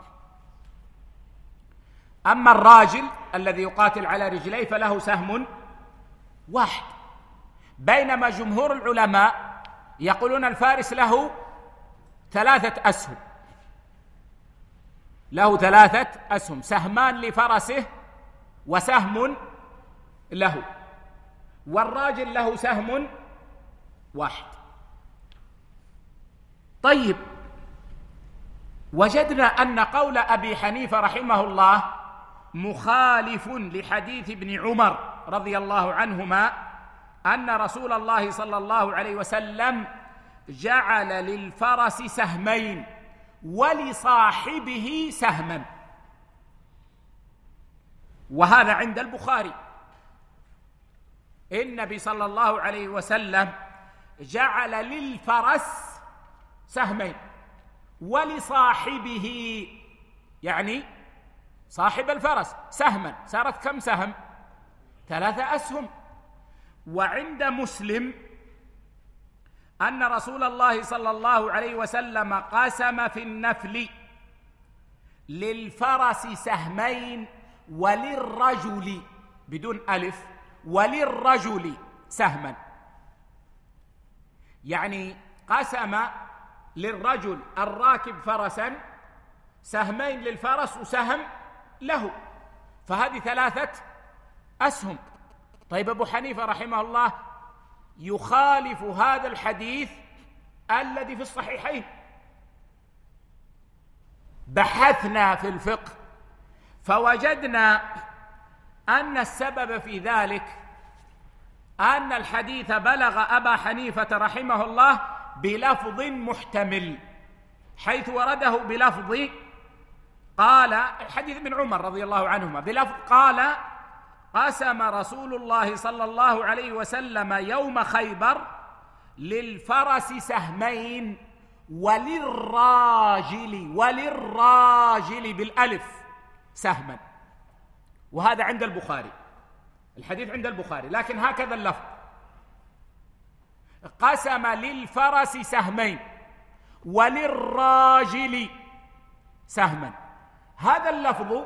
Speaker 2: أما الراجل الذي يقاتل على رجليه فله سهم واحد. بينما جمهور العلماء يقولون الفارس له 3 أسهم، له 3 أسهم، سهمان لفرسه وسهم له، والراجل له سهم واحد. طيب، وجدنا أن قول أبي حنيفة رحمه الله مخالف لحديث ابن عمر رضي الله عنهما أن رسول الله صلى الله عليه وسلم جعل للفرس سهمين ولصاحبه سهما، وهذا عند البخاري. النبي صلى الله عليه وسلم جعل للفرس سهمين ولصاحبه يعني صاحب الفرس سهما، صارت كم سهم؟ 3 أسهم. وعند مسلم أن رسول الله صلى الله عليه وسلم قسم في النفل للفرس سهمين وللرجل بدون ألف وللرجل سهما، يعني قسم للرجل الراكب فرسا سهمين للفرس وسهم له، فهذه 3 أسهم. طيب، أبو حنيفة رحمه الله يخالف هذا الحديث الذي في الصحيحين. بحثنا في الفقه فوجدنا أن السبب في ذلك أن الحديث بلغ أبا حنيفة رحمه الله بلفظ محتمل، حيث ورده بلفظ قال حديث ابن عمر رضي الله عنهما بلفظ قال قسم رسول الله صلى الله عليه وسلم يوم خيبر للفرس سهمين وللراجل بالألف سهما، وهذا عند البخاري، الحديث عند البخاري، لكن هكذا اللفظ: قسم للفرس سهمين وللراجل سهما. هذا اللفظ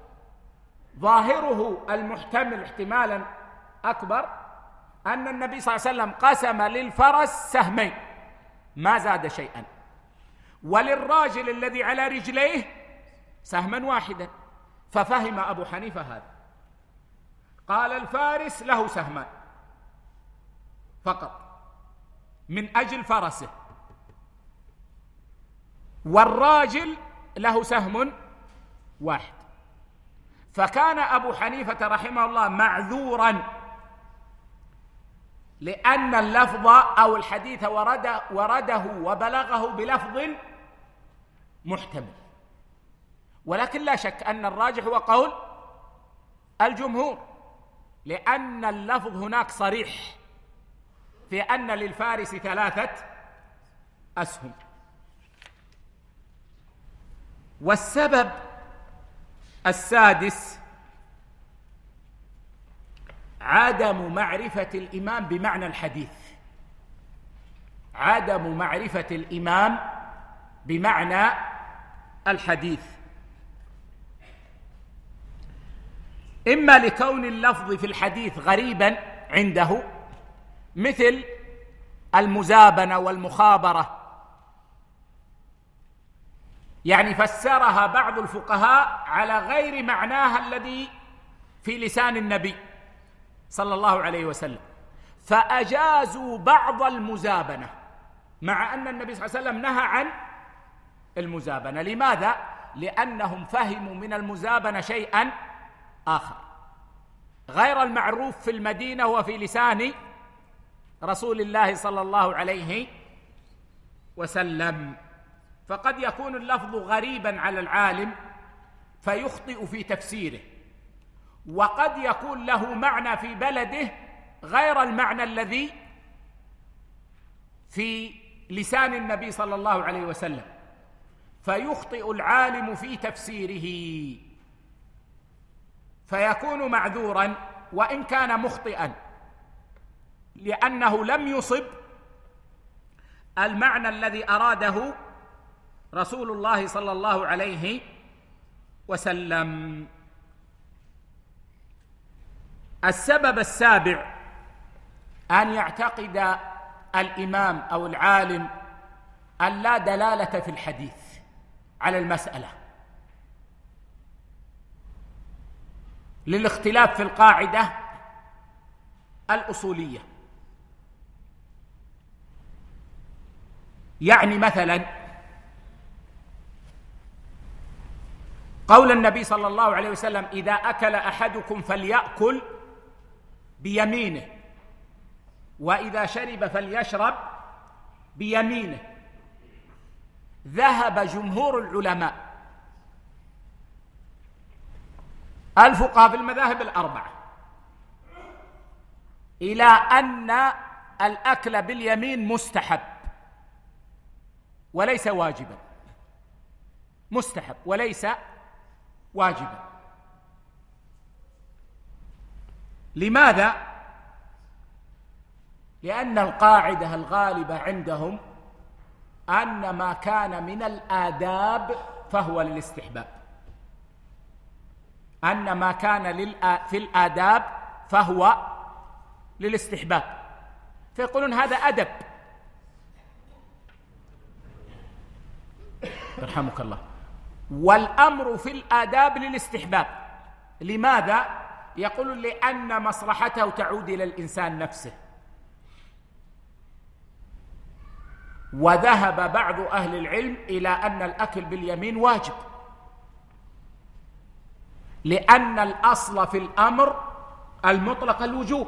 Speaker 2: ظاهره المحتمل احتمالا أكبر أن النبي صلى الله عليه وسلم قسم للفرس سهمين ما زاد شيئا، وللراجل الذي على رجليه سهما واحدا. ففهم أبو حنيفة هذا، قال الفارس له سهمان فقط من أجل فرسه، والراجل له سهم واحد. فكان أبو حنيفة رحمه الله معذورا، لأن اللفظ أو الحديث ورده وبلغه بلفظ محتمل. ولكن لا شك أن الراجح هو قول الجمهور، لأن اللفظ هناك صريح في أن للفارس 3 أسهم. والسبب السادس عدم معرفة الإمام بمعنى الحديث، عدم معرفة الإمام بمعنى الحديث، إما لكون اللفظ في الحديث غريبا عنده مثل المزابنة والمخابرة، يعني فسرها بعض الفقهاء على غير معناها الذي في لسان النبي صلى الله عليه وسلم، فأجازوا بعض المزابنة مع أن النبي صلى الله عليه وسلم نهى عن المزابنة. لماذا؟ لأنهم فهموا من المزابنة شيئا آخر غير المعروف في المدينة وفي لسان رسول الله صلى الله عليه وسلم. فقد يكون اللفظ غريبا على العالم فيخطئ في تفسيره، وقد يكون له معنى في بلده غير المعنى الذي في لسان النبي صلى الله عليه وسلم، فيخطئ العالم في تفسيره فيكون معذورا وإن كان مخطئا، لأنه لم يصب المعنى الذي أراده رسول الله صلى الله عليه وسلم. السبب السابع أن يعتقد الإمام أو العالم أن لا دلالة في الحديث على المسألة، للاختلاف في القاعدة الأصولية. يعني مثلا قول النبي صلى الله عليه وسلم: إذا أكل أحدكم فليأكل بيمينه، وإذا شرب فليشرب بيمينه. ذهب جمهور العلماء الفقهاء في المذاهب الأربعة إلى أن الأكل باليمين مستحب وليس واجبا، مستحب وليس واجبا. لماذا؟ لأن القاعدة الغالبة عندهم أن ما كان من الآداب فهو للاستحباب، أن ما كان في الآداب فهو للاستحباب، فيقولون هذا أدب. يرحمك الله. والأمر في الآداب للاستحباب. لماذا؟ يقول لأن مصلحته تعود إلى الإنسان نفسه. وذهب بعض أهل العلم إلى أن الأكل باليمين واجب، لأن الأصل في الأمر المطلق الوجوب،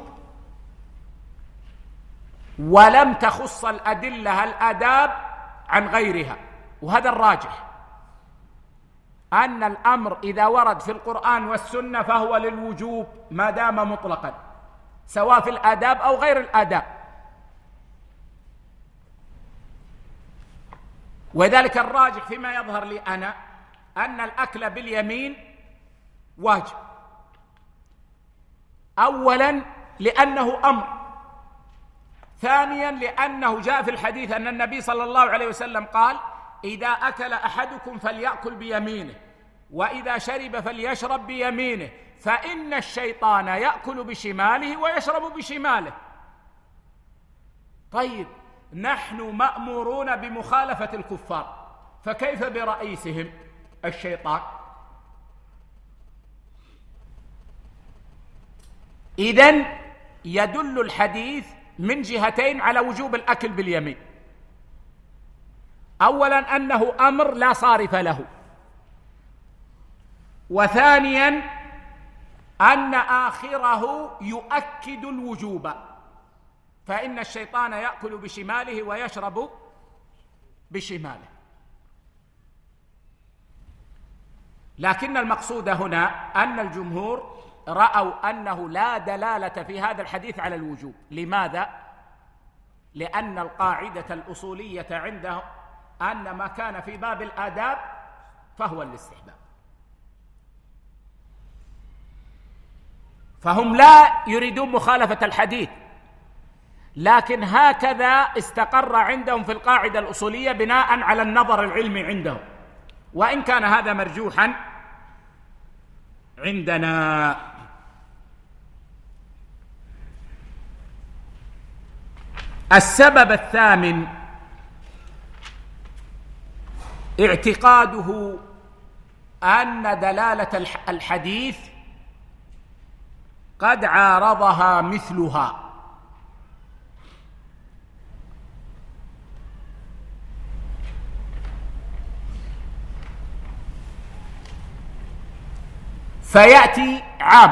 Speaker 2: ولم تخص الأدلة الآداب عن غيرها. وهذا الراجح، أن الأمر إذا ورد في القرآن والسنة فهو للوجوب ما دام مطلقا، سواء في الآداب أو غير الآداب. وذلك الراجح فيما يظهر لي أنا أن الأكل باليمين واجب، أولا لأنه أمر، ثانيا لأنه جاء في الحديث أن النبي صلى الله عليه وسلم قال: إذا أكل أحدكم فليأكل بيمينه، وإذا شرب فليشرب بيمينه، فإن الشيطان يأكل بشماله ويشرب بشماله. طيب، نحن مأمورون بمخالفة الكفار، فكيف برئيسهم الشيطان؟ إذن يدل الحديث من جهتين على وجوب الأكل باليمين. أولا أنه أمر لا صارف له، وثانيا أن آخره يؤكد الوجوب، فإن الشيطان يأكل بشماله ويشرب بشماله. لكن المقصود هنا أن الجمهور رأوا أنه لا دلالة في هذا الحديث على الوجوب. لماذا؟ لأن القاعدة الأصولية عندهم أن ما كان في باب الآداب فهو الاستحباب، فهم لا يريدون مخالفة الحديث، لكن هكذا استقر عندهم في القاعدة الأصولية بناء على النظر العلمي عندهم، وإن كان هذا مرجوحا عندنا. السبب الثامن اعتقاده أن دلالة الحديث قد عارضها مثلها، فيأتي عام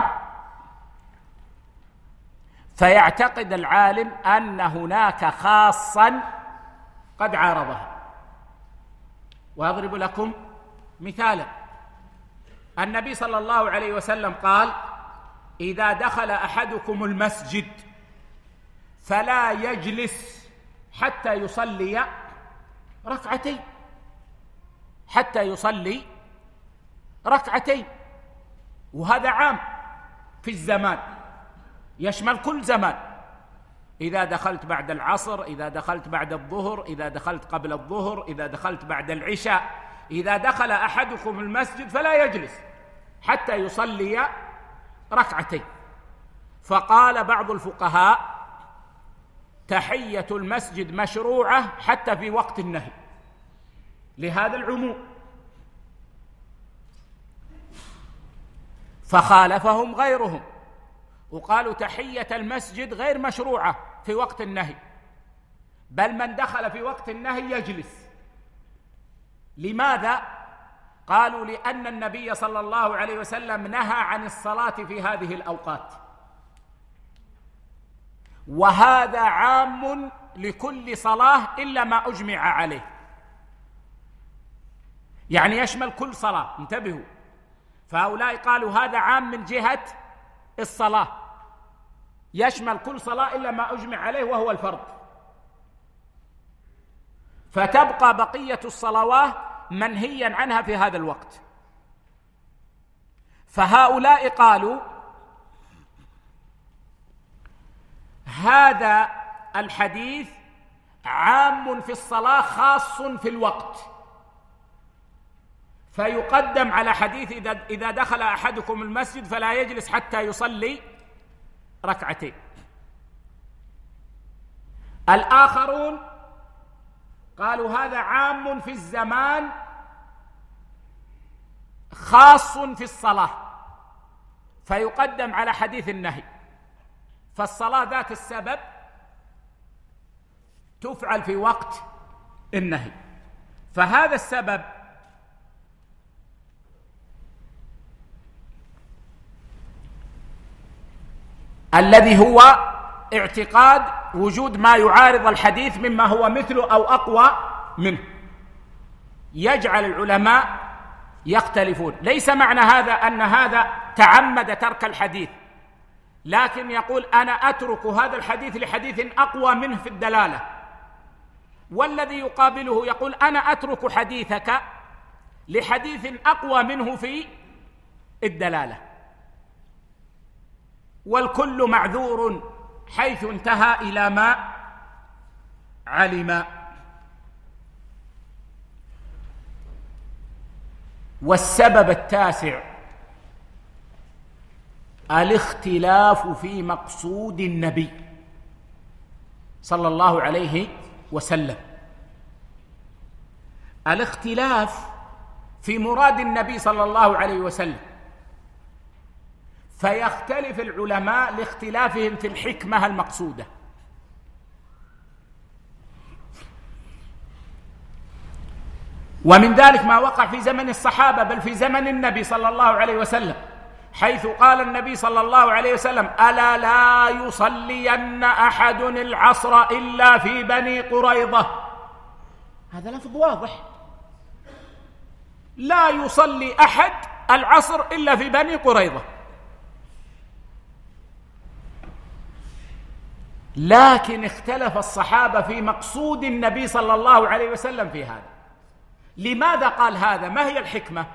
Speaker 2: فيعتقد العالم أن هناك خاصا قد عارضها. وأضرب لكم مثالا: النبي صلى الله عليه وسلم قال: إذا دخل أحدكم المسجد فلا يجلس حتى يصلي ركعتين، حتى يصلي ركعتين. وهذا عام في الزمان، يشمل كل زمان. إذا دخلت بعد العصر، إذا دخلت بعد الظهر، إذا دخلت قبل الظهر، إذا دخلت بعد العشاء، إذا دخل أحدكم المسجد فلا يجلس حتى يصلي ركعتين. فقال بعض الفقهاء: تحية المسجد مشروعة حتى في وقت النهي، لهذا العموم. فخالفهم غيرهم وقالوا تحية المسجد غير مشروعة في وقت النهي، بل من دخل في وقت النهي يجلس. لماذا؟ قالوا: لأن النبي صلى الله عليه وسلم نهى عن الصلاة في هذه الأوقات، وهذا عام لكل صلاة إلا ما أجمع عليه، يعني يشمل كل صلاة. انتبهوا، فهؤلاء قالوا هذا عام من جهة الصلاة، يشمل كل صلاة إلا ما أجمع عليه وهو الفرض، فتبقى بقية الصلوات منهيا عنها في هذا الوقت. فهؤلاء قالوا هذا الحديث عام في الصلاة خاص في الوقت، فيقدم على حديث إذا دخل أحدكم المسجد فلا يجلس حتى يصلي ركعتين. الآخرون قالوا هذا عام في الزمان خاص في الصلاة، فيقدم على حديث النهي، فالصلاة ذات السبب تفعل في وقت النهي. فهذا السبب الذي هو اعتقاد وجود ما يعارض الحديث مما هو مثله أو أقوى منه يجعل العلماء يختلفون. ليس معنى هذا أن هذا تعمد ترك الحديث، لكن يقول أنا أترك هذا الحديث لحديث أقوى منه في الدلالة، والذي يقابله يقول أنا أترك حديثك لحديث أقوى منه في الدلالة. والكل معذور حيث انتهى إلى ما علم. والسبب التاسع الاختلاف في مقصود النبي صلى الله عليه وسلم. الاختلاف في مراد النبي صلى الله عليه وسلم، فيختلف العلماء لاختلافهم في الحكمة المقصودة. ومن ذلك ما وقع في زمن الصحابة بل في زمن النبي صلى الله عليه وسلم، حيث قال النبي صلى الله عليه وسلم: ألا لا يصلين أحد العصر إلا في بني قريظة. هذا لفظ واضح، لا يصلي أحد العصر إلا في بني قريظة. لكن اختلف الصحابة في مقصود النبي صلى الله عليه وسلم في هذا. لماذا قال هذا؟ ما هي الحكمة؟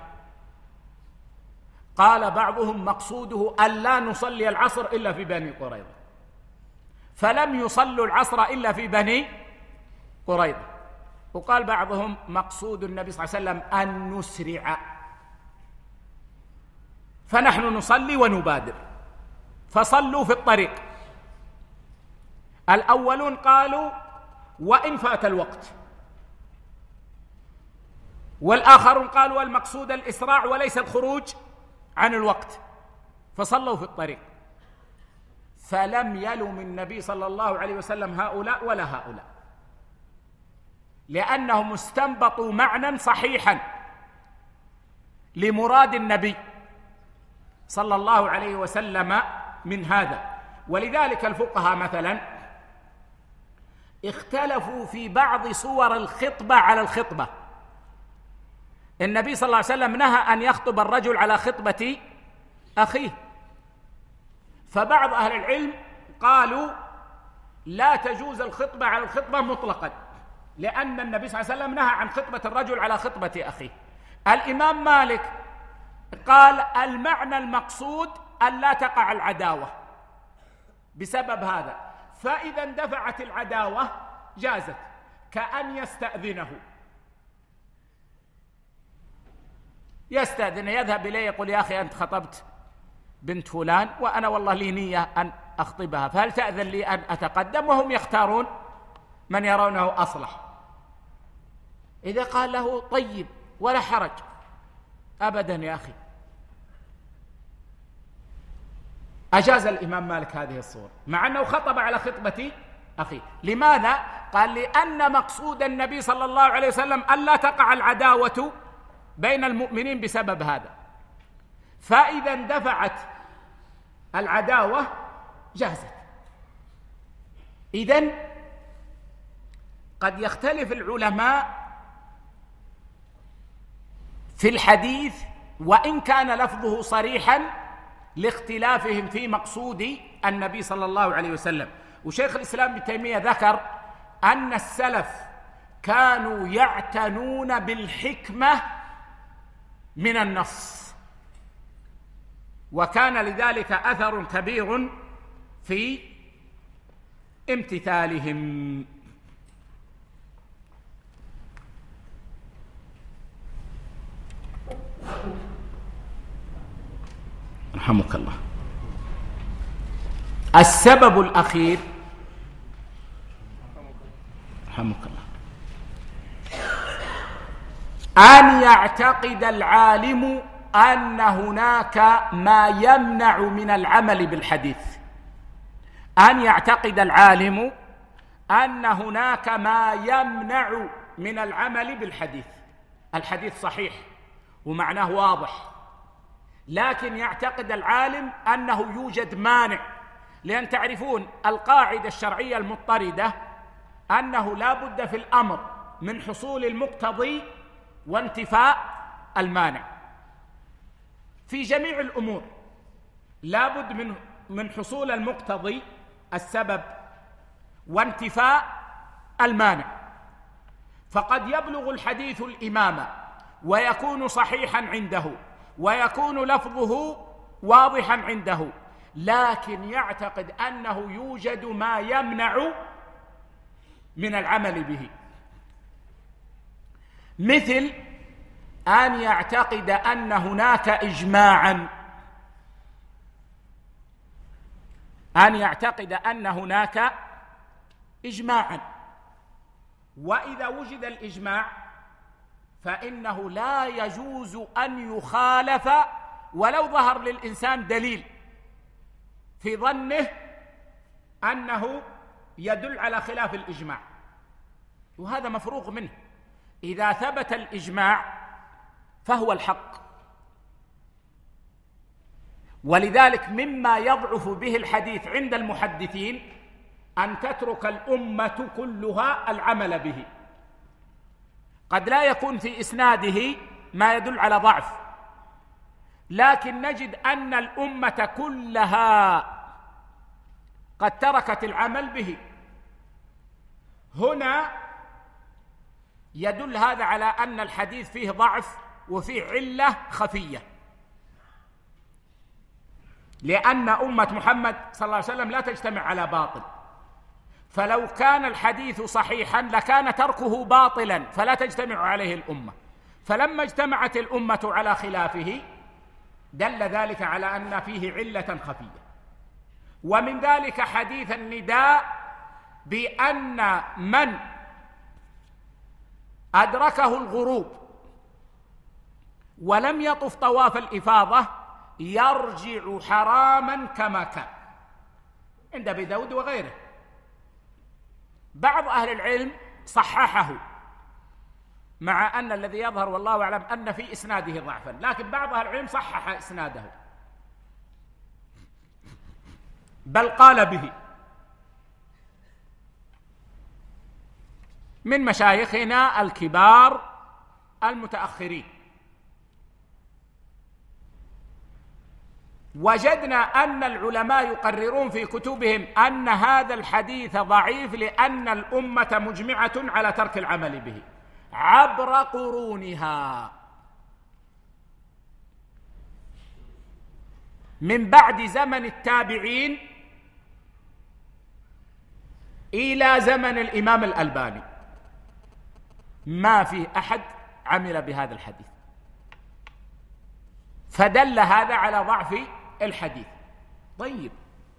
Speaker 2: قال بعضهم مقصوده أن لا نصلي العصر إلا في بني قريظة، فلم يصلوا العصر إلا في بني قريظة. وقال بعضهم مقصود النبي صلى الله عليه وسلم أن نسرع، فنحن نصلي ونبادر، فصلوا في الطريق. الأولون قالوا وإن فات الوقت، والآخرون قالوا المقصود الإسراع وليس الخروج عن الوقت، فصلوا في الطريق. فلم يلم النبي صلى الله عليه وسلم هؤلاء ولا هؤلاء، لأنهم استنبطوا معنى صحيحا لمراد النبي صلى الله عليه وسلم من هذا. ولذلك الفقهاء مثلا اختلفوا في بعض صور الخطبة على الخطبة. النبي صلى الله عليه وسلم نهى أن يخطب الرجل على خطبة أخيه، فبعض أهل العلم قالوا لا تجوز الخطبة على الخطبة مطلقا، لأن النبي صلى الله عليه وسلم نهى عن خطبة الرجل على خطبة أخيه. الإمام مالك قال المعنى المقصود أن لا تقع العداوة بسبب هذا، فإذا اندفعت العداوة جازت، كأن يستأذن يذهب إليه يقول: يا أخي أنت خطبت بنت فلان وأنا والله لي نية أن أخطبها، فهل تأذن لي أن أتقدم؟ وهم يختارون من يرونه أصلح. إذا قال له طيب ولا حرج، أبدا يا أخي، أجاز الإمام مالك هذه الصورة مع أنه خطب على خطبة أخيه. لماذا؟ قال لأن مقصود النبي صلى الله عليه وسلم ألا تقع العداوة بين المؤمنين بسبب هذا، فإذا اندفعت العداوة جازت. إذن قد يختلف العلماء في الحديث وإن كان لفظه صريحا لاختلافهم في مقصود النبي صلى الله عليه وسلم. وشيخ الإسلام ابن تيمية ذكر أن السلف كانوا يعتنون بالحكمة من النص، وكان لذلك أثر كبير في امتثالهم. رحمك الله. السبب الأخير رحمك الله أن يعتقد العالم أن هناك ما يمنع من العمل بالحديث. أن يعتقد العالم أن هناك ما يمنع من العمل بالحديث. الحديث صحيح ومعناه واضح، لكن يعتقد العالم أنه يوجد مانع، لأن تعرفون القاعدة الشرعية المضطردة أنه لا بد في الأمر من حصول المقتضي وانتفاء المانع. في جميع الأمور لا بد من حصول المقتضي السبب وانتفاء المانع. فقد يبلغ الحديث الإمامة ويكون صحيحا عنده ويكون لفظه واضحا عنده، لكن يعتقد أنه يوجد ما يمنع من العمل به، مثل أن يعتقد أن هناك إجماعا، أن يعتقد أن هناك إجماعا. وإذا وجد الإجماع فإنه لا يجوز أن يخالف ولو ظهر للإنسان دليل في ظنه أنه يدل على خلاف الإجماع، وهذا مفروغ منه. إذا ثبت الإجماع فهو الحق. ولذلك مما يضعف به الحديث عند المحدثين أن تترك الأمة كلها العمل به. قد لا يكون في إسناده ما يدل على ضعف، لكن نجد أن الأمة كلها قد تركت العمل به. هنا يدل هذا على أن الحديث فيه ضعف وفيه علة خفية، لأن أمة محمد صلى الله عليه وسلم لا تجتمع على باطل، فلو كان الحديث صحيحا لكان تركه باطلا فلا تجتمع عليه الأمة. فلما اجتمعت الأمة على خلافه دل ذلك على أن فيه علة خفية. ومن ذلك حديث النداء بأن من أدركه الغروب ولم يطف طواف الإفاضة يرجع حراما كما كان، عند أبي داود وغيره. بعض أهل العلم صححه، مع أن الذي يظهر والله أعلم أن في إسناده ضعفا، لكن بعض أهل العلم صحح إسناده بل قال به. من مشايخنا الكبار المتأخرين وجدنا أن العلماء يقررون في كتبهم أن هذا الحديث ضعيف لأن الأمة مجمعة على ترك العمل به عبر قرونها، من بعد زمن التابعين إلى زمن الإمام الألباني ما في أحد عمل بهذا الحديث، فدل هذا على ضعف الحديث. طيب،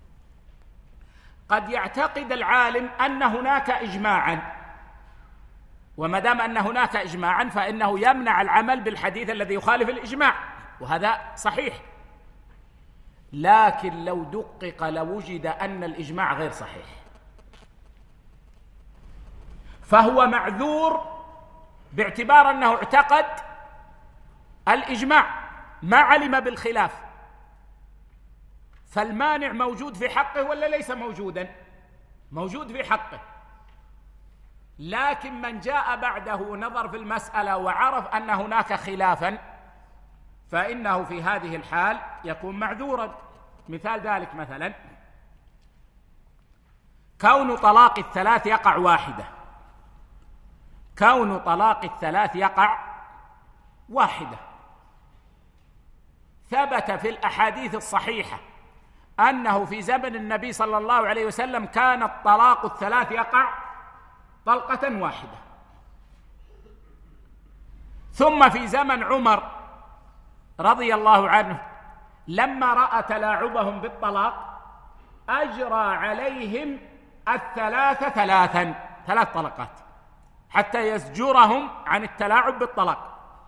Speaker 2: قد يعتقد العالم أن هناك إجماعا، وما دام أن هناك إجماعا فإنه يمنع العمل بالحديث الذي يخالف الإجماع، وهذا صحيح. لكن لو دقق لوجد أن الإجماع غير صحيح، فهو معذور باعتبار أنه اعتقد الإجماع ما علم بالخلاف، فالمانع موجود في حقه ولا ليس موجودا؟ موجود في حقه. لكن من جاء بعده نظر في المسألة وعرف أن هناك خلافا فإنه في هذه الحال يكون معذورا. مثال ذلك مثلا كون طلاق الثلاث يقع واحدة، كون طلاق الثلاث يقع واحدة، ثبت في الأحاديث الصحيحة أنه في زمن النبي صلى الله عليه وسلم كان الطلاق الثلاث يقع طلقة واحدة، ثم في زمن عمر رضي الله عنه لما رأى تلاعبهم بالطلاق أجرى عليهم الثلاث ثلاث طلقات حتى يزجرهم عن التلاعب بالطلاق.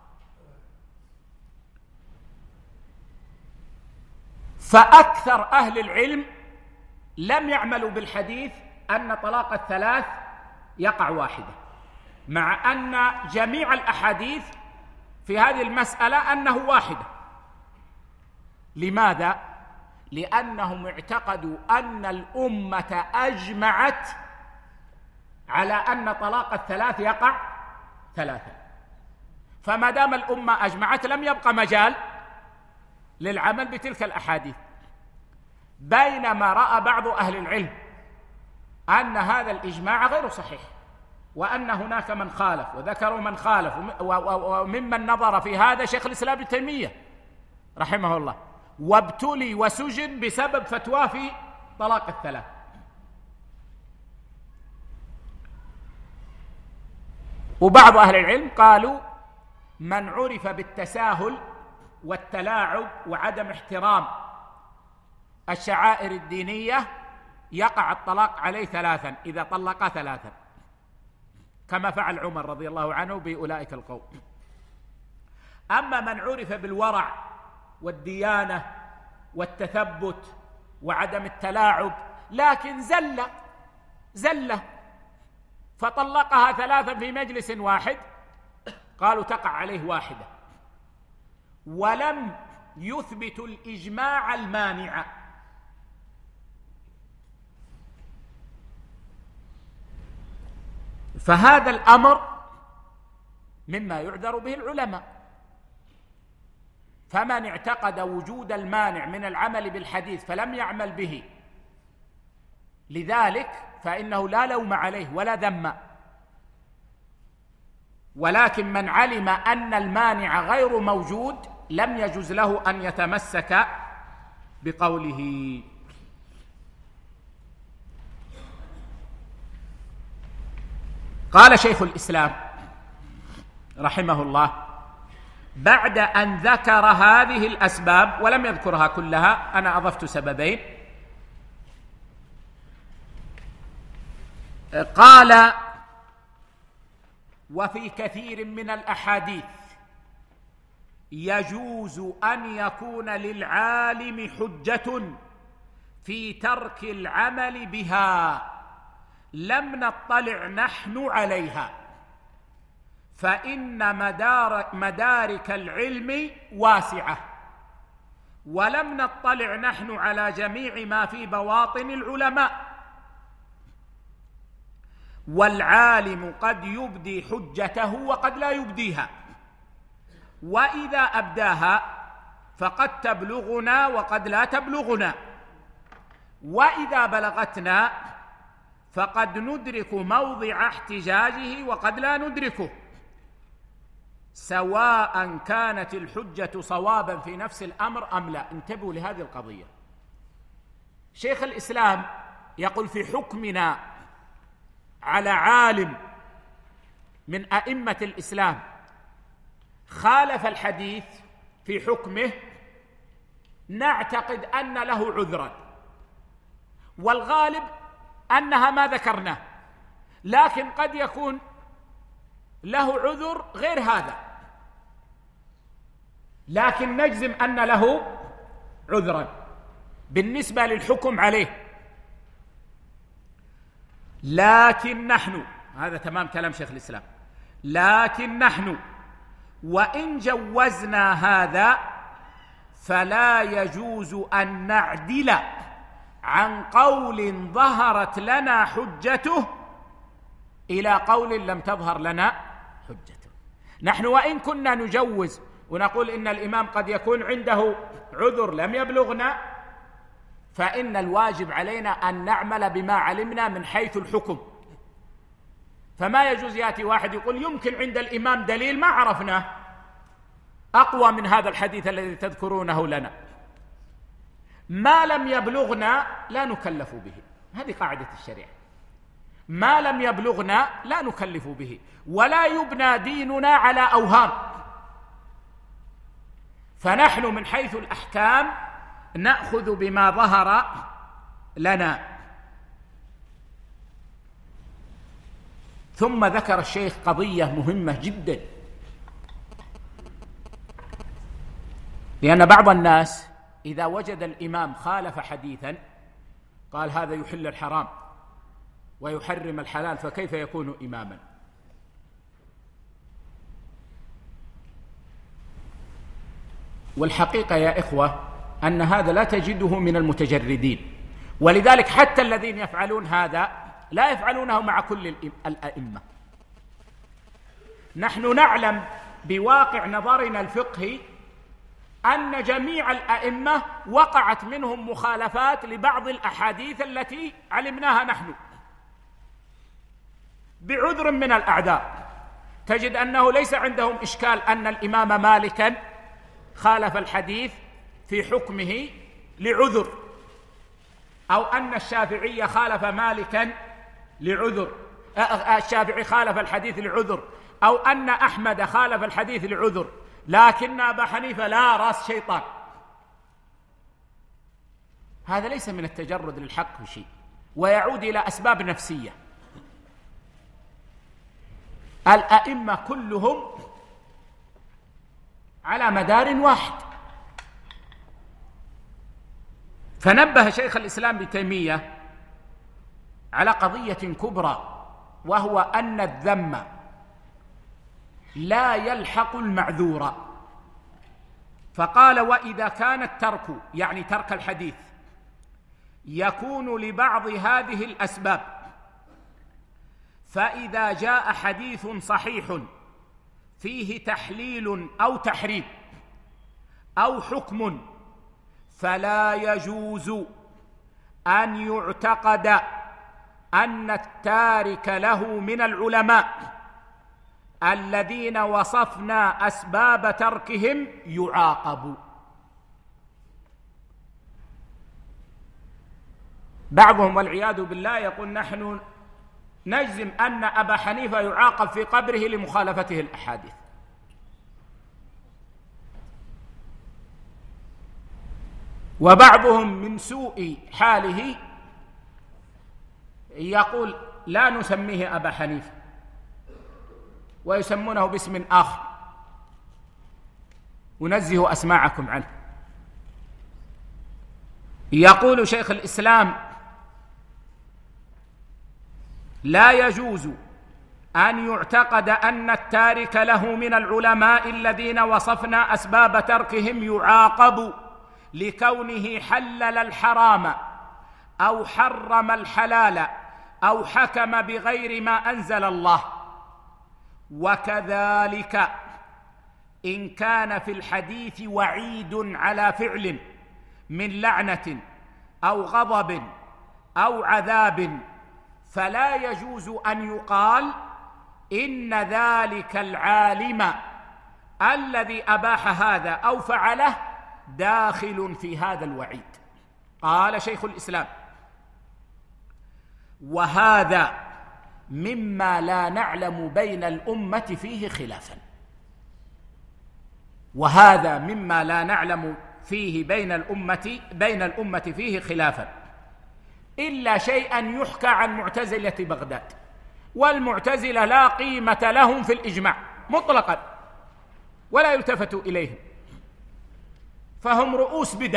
Speaker 2: فأكثر أهل العلم لم يعملوا بالحديث أن طلاق الثلاث يقع واحدة، مع أن جميع الأحاديث في هذه المسألة أنه واحدة. لماذا؟ لأنهم اعتقدوا أن الأمة أجمعت على أن طلاق الثلاث يقع ثلاثة، فما دام الأمة أجمعت لم يبقى مجال للعمل بتلك الأحاديث. بينما رأى بعض أهل العلم أن هذا الإجماع غير صحيح، وأن هناك من خالف، وذكروا من خالف، وممن نظر في هذا شيخ الإسلام ابن تيمية رحمه الله، وابتلي وسجن بسبب فتوى في طلاق الثلاث. وبعض أهل العلم قالوا من عرف بالتساهل والتلاعب وعدم احترام الشعائر الدينية يقع الطلاق عليه 3 إذا طلق 3، كما فعل عمر رضي الله عنه بأولئك القوم. أما من عرف بالورع والديانة والتثبت وعدم التلاعب لكن زلة فطلقها 3 في مجلس واحد، قالوا تقع عليه 1، ولم يثبت الإجماع المانع. فهذا الأمر مما يعذر به العلماء. فمن اعتقد وجود المانع من العمل بالحديث فلم يعمل به لذلك فإنه لا لوم عليه ولا ذم، ولكن من علم أن المانع غير موجود لم يجوز له أن يتمسك بقوله. قال شيخ الإسلام رحمه الله بعد أن ذكر هذه الأسباب ولم يذكرها كلها، أنا أضفت سببين، قال: وفي كثير من الأحاديث يجوز أن يكون للعالم حجة في ترك العمل بها لم نطلع نحن عليها، فإن مدارك العلم واسعة، ولم نطلع نحن على جميع ما في بواطن العلماء، والعالم قد يبدي حجته وقد لا يبديها، وإذا أبداها فقد تبلغنا وقد لا تبلغنا، وإذا بلغتنا فقد ندرك موضع احتجاجه وقد لا ندركه، سواء كانت الحجة صوابا في نفس الأمر أم لا. انتبهوا لهذه القضية. شيخ الإسلام يقول في حكمنا على عالم من أئمة الإسلام خالف الحديث في حكمه نعتقد أن له عذرا، والغالب أنها ما ذكرناه، لكن قد يكون له عذر غير هذا، لكن نجزم أن له عذرا بالنسبة للحكم عليه. لكن نحن، هذا تمام كلام شيخ الإسلام، لكن نحن وإن جوزنا هذا فلا يجوز أن نعدل عن قول ظهرت لنا حجته إلى قول لم تظهر لنا حجته. نحن وإن كنا نجوز ونقول إن الإمام قد يكون عنده عذر لم يبلغنا، فإن الواجب علينا أن نعمل بما علمنا من حيث الحكم. فما يجوز يأتي واحد يقول يمكن عند الإمام دليل ما عرفناه أقوى من هذا الحديث الذي تذكرونه لنا، ما لم يبلغنا لا نكلف به. هذه قاعدة الشريعة، ما لم يبلغنا لا نكلف به، ولا يبنى ديننا على أوهام. فنحن من حيث الأحكام نأخذ بما ظهر لنا. ثم ذكر الشيخ قضية مهمة جدا، لأن بعض الناس إذا وجد الإمام خالف حديثا قال هذا يحل الحرام ويحرم الحلال فكيف يكون إماما؟ والحقيقة يا إخوة أن هذا لا تجده من المتجردين، ولذلك حتى الذين يفعلون هذا لا يفعلونه مع كل الأئمة. نحن نعلم بواقع نظرنا الفقهي أن جميع الأئمة وقعت منهم مخالفات لبعض الأحاديث التي علمناها نحن بعذر من الأعذار. تجد أنه ليس عندهم إشكال أن الإمام مالكا خالف الحديث في حكمه لعذر، أو أن الشافعي خالف مالكا لعذر، الشافعي خالف الحديث لعذر، أو أن أحمد خالف الحديث لعذر، لكن أبا حنيفة لا، رأس شيطان. هذا ليس من التجرد للحق بشيء، ويعود إلى أسباب نفسية. الأئمة كلهم على مدار واحد. فنبه شيخ الإسلام ابن تيمية على قضية كبرى، وهو أن الذم لا يلحق المعذور. فقال: وإذا كان الترك، يعني ترك الحديث، يكون لبعض هذه الأسباب، فإذا جاء حديث صحيح فيه تحليل أو تحريم أو حكم، فلا يجوز أن يعتقد أن التارك له من العلماء الذين وصفنا أسباب تركهم يعاقب. بعضهم والعياذ بالله يقول: نحن نجزم أن أبا حنيفة يعاقب في قبره لمخالفته الأحاديث. وبعضهم من سوء حاله يقول: لا نسميه أبا حنيفة، ويسمونه باسم آخر، ونزه أسماعكم عنه. يقول شيخ الإسلام: لا يجوز أن يعتقد أن التارك له من العلماء الذين وصفنا أسباب تركهم يعاقب لكونه حلل الحرام أو حرم الحلال أو حكم بغير ما أنزل الله. وكذلك إن كان في الحديث وعيد على فعل من لعنة أو غضب أو عذاب، فلا يجوز أن يقال إن ذلك العالم الذي أباح هذا أو فعله داخل في هذا الوعيد. قال شيخ الإسلام: وهذا مما لا نعلم بين الأمة فيه خلافا. وهذا مما لا نعلم فيه بين الأمة فيه خلافا، إلا شيئا يحكى عن معتزلة بغداد، والمعتزلة لا قيمة لهم في الإجماع مطلقا ولا يلتفت إليهم، فهم رؤوس بدع.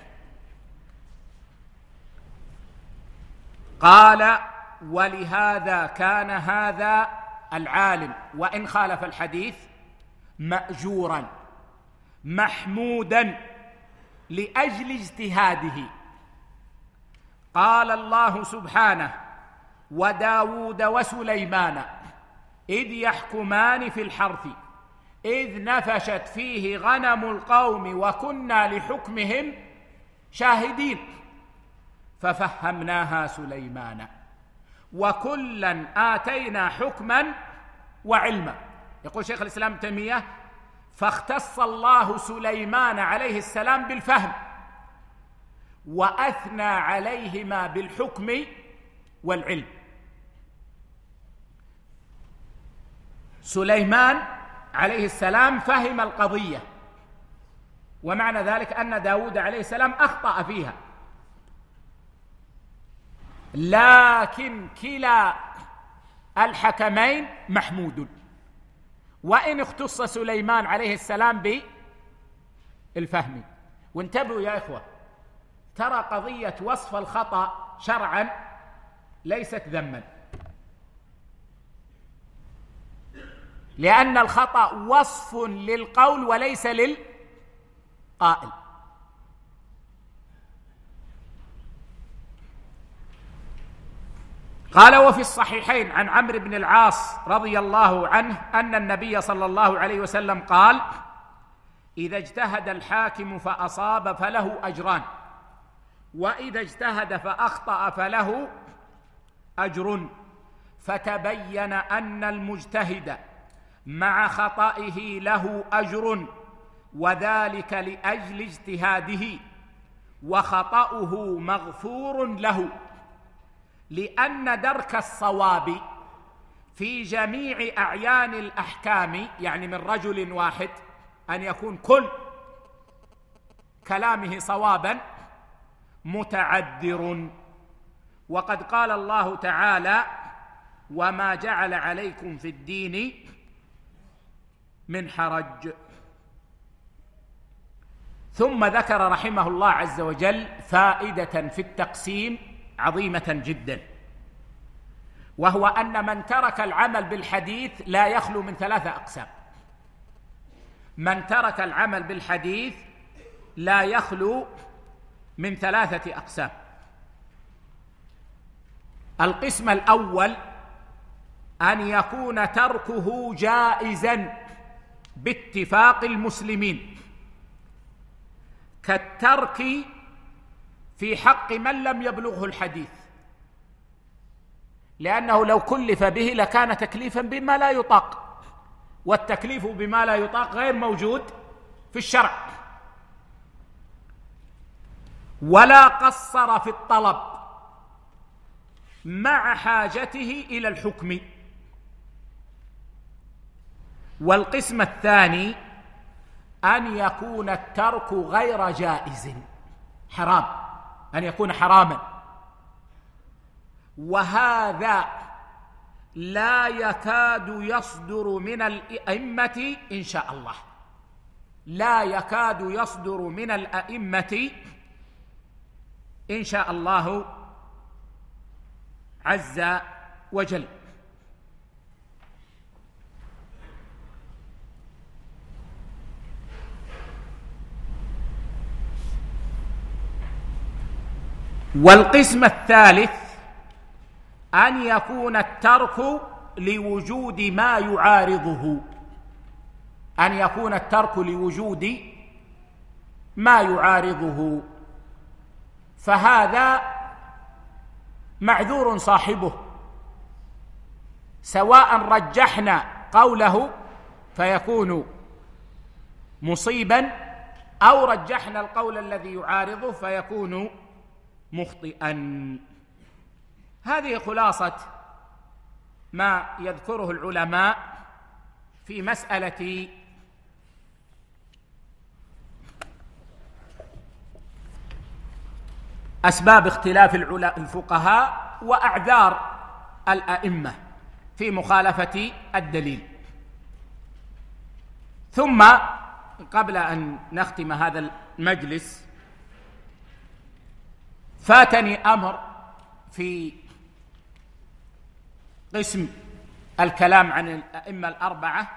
Speaker 2: قال: ولهذا كان هذا العالم وإن خالف الحديث مأجورا محمودا لأجل اجتهاده. قال الله سبحانه: وداود وسليمان إذ يحكمان في الحرث إذ نفشت فيه غنم القوم وكنا لحكمهم شاهدين ففهمناها سليمان وكلا آتينا حكما وعلما. يقول شيخ الإسلام ابن تيمية: فاختص الله سليمان عليه السلام بالفهم، وأثنى عليهما بالحكم والعلم. سليمان عليه السلام فهم القضية، ومعنى ذلك أن داود عليه السلام أخطأ فيها، لكن كلا الحكمين محمود، وإن اختص سليمان عليه السلام بالفهم. وانتبهوا يا إخوة، ترى قضية وصف الخطأ شرعا ليست ذما، لأن الخطأ وصف للقول وليس للقائل. قال: وفي الصحيحين عن عمرو بن العاص رضي الله عنه أن النبي صلى الله عليه وسلم قال: إذا اجتهد الحاكم فأصاب فله أجران، وإذا اجتهد فأخطأ فله أجر، فتبين أن المجتهد مع خطئه له أجر، وذلك لأجل اجتهاده، وخطأه مغفور له، لأن درك الصواب في جميع أعيان الأحكام، يعني من رجل واحد، أن يكون كل كلامه صوابا، متعذر. وقد قال الله تعالى: وما جعل عليكم في الدين من حرج. ثم ذكر رحمه الله عز وجل فائدة في التقسيم عظيمة جدا، وهو أن من ترك العمل بالحديث لا يخلو من 3 أقسام. من ترك العمل بالحديث لا يخلو من 3 أقسام. القسم الأول أن يكون تركه جائزا باتفاق المسلمين، كالترك في حق من لم يبلغه الحديث، لأنه لو كلف به لكان تكليفا بما لا يطاق، والتكليف بما لا يطاق غير موجود في الشرع. ولا قصر في الطلب مع حاجته إلى الحكم. والقسم الثاني أن يكون الترك غير جائز، حرام، أن يكون حراما، وهذا لا يكاد يصدر من الأئمة إن شاء الله، لا يكاد يصدر من الأئمة إن شاء الله عز وجل. والقسم الثالث أن يكون الترك لوجود ما يعارضه، أن يكون الترك لوجود ما يعارضه، فهذا معذور صاحبه، سواء رجحنا قوله فيكون مصيبا أو رجحنا القول الذي يعارضه فيكون مخطئا. هذه خلاصة ما يذكره العلماء في مسألة أسباب اختلاف الفقهاء وأعذار الأئمة في مخالفة الدليل. ثم قبل أن نختم هذا المجلس فاتني أمر في قسم الكلام عن الأئمة الأربعة،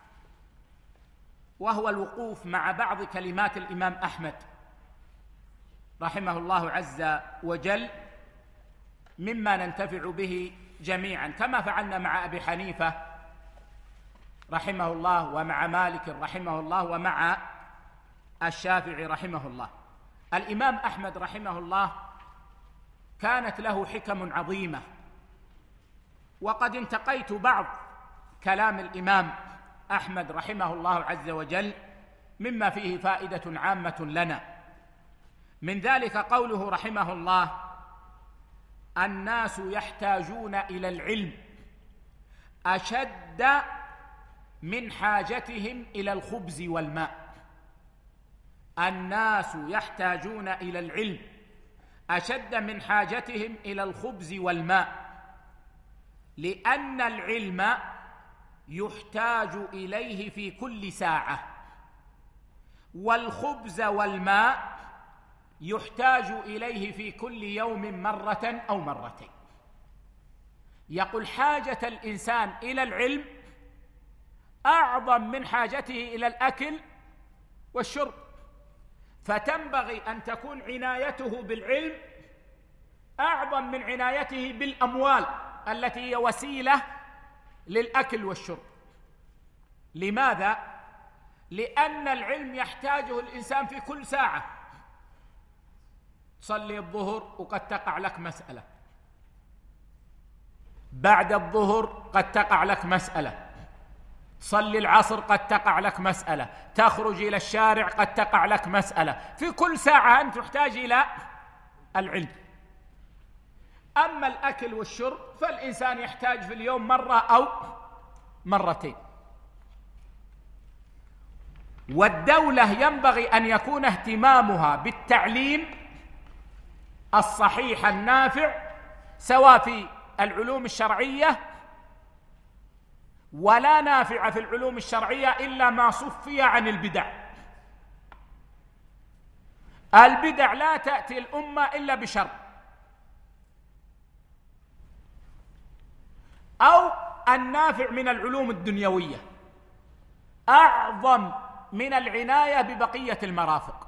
Speaker 2: وهو الوقوف مع بعض كلمات الإمام أحمد رحمه الله عز وجل، مما ننتفع به جميعا، كما فعلنا مع أبي حنيفة رحمه الله ومع مالك رحمه الله ومع الشافعي رحمه الله. الإمام أحمد رحمه الله كانت له حكم عظيمة، وقد انتقيت بعض كلام الإمام أحمد رحمه الله عز وجل مما فيه فائدة عامة لنا. من ذلك قوله رحمه الله: الناس يحتاجون إلى العلم أشد من حاجتهم إلى الخبز والماء. الناس يحتاجون إلى العلم أشد من حاجتهم إلى الخبز والماء، لأن العلم يحتاج إليه في كل ساعة، والخبز والماء يحتاج إليه في كل يوم مرة أو مرتين. يقول حاجة الإنسان إلى العلم أعظم من حاجته إلى الأكل والشرب، فتنبغي أن تكون عنايته بالعلم أعظم من عنايته بالأموال التي هي وسيلة للأكل والشرب. لماذا؟ لأن العلم يحتاجه الإنسان في كل ساعة. تصلي الظهر وقد تقع لك مسألة، بعد الظهر قد تقع لك مسألة، تصلي العصر قد تقع لك مسألة، تخرج إلى الشارع قد تقع لك مسألة، في كل ساعة أنت تحتاج إلى العلم. أما الأكل والشرب فالإنسان يحتاج في اليوم مرة أو مرتين. والدولة ينبغي أن يكون اهتمامها بالتعليم الصحيح النافع، سواء في العلوم الشرعية، ولا نافع في العلوم الشرعية إلا ما صفي عن البدع. البدع لا تأتي الأمة إلا بشر، أو النافع من العلوم الدنيوية أعظم من العناية ببقية المرافق.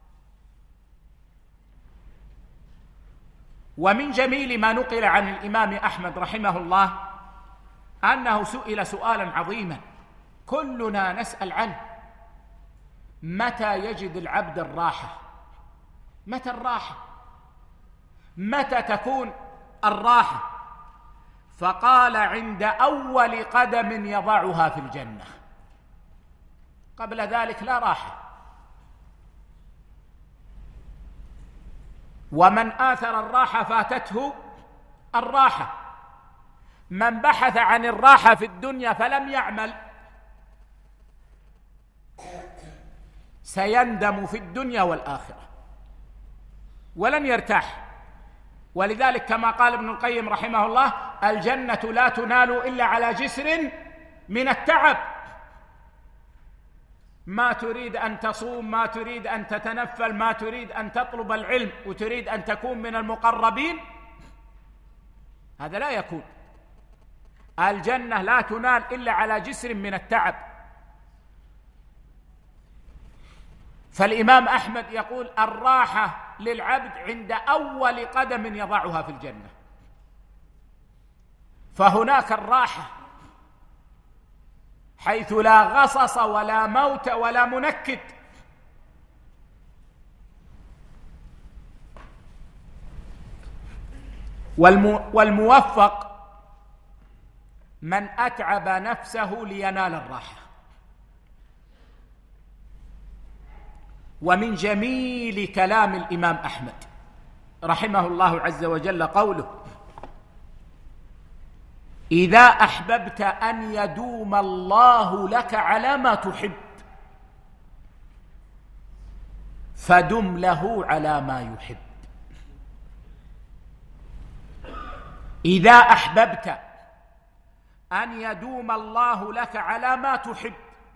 Speaker 2: ومن جميل ما نقل عن الإمام أحمد رحمه الله أنه سئل سؤالا عظيما كلنا نسأل عنه: متى يجد العبد الراحة؟ متى الراحة؟ متى تكون الراحة؟ فقال: عند أول قدم يضعها في الجنة، قبل ذلك لا راحة. ومن آثر الراحة فاتته الراحة. من بحث عن الراحة في الدنيا فلم يعمل سيندم في الدنيا والآخرة ولن يرتاح. ولذلك كما قال ابن القيم رحمه الله: الجنة لا تنال إلا على جسر من التعب. ما تريد أن تصوم، ما تريد أن تتنفل، ما تريد أن تطلب العلم وتريد أن تكون من المقربين، هذا لا يكون. الجنة لا تنال إلا على جسر من التعب. فالإمام أحمد يقول: الراحة للعبد عند أول قدم يضعها في الجنة. فهناك الراحة حيث لا غصص ولا موت ولا منكد. والموفق من أتعب نفسه لينال الراحة. ومن جميل كلام الإمام أحمد رحمه الله عز وجل قوله: إذا أحببت أن يدوم الله لك على ما تحب فدم له على ما يحب. إذا أحببت أن يدوم الله لك على ما تحب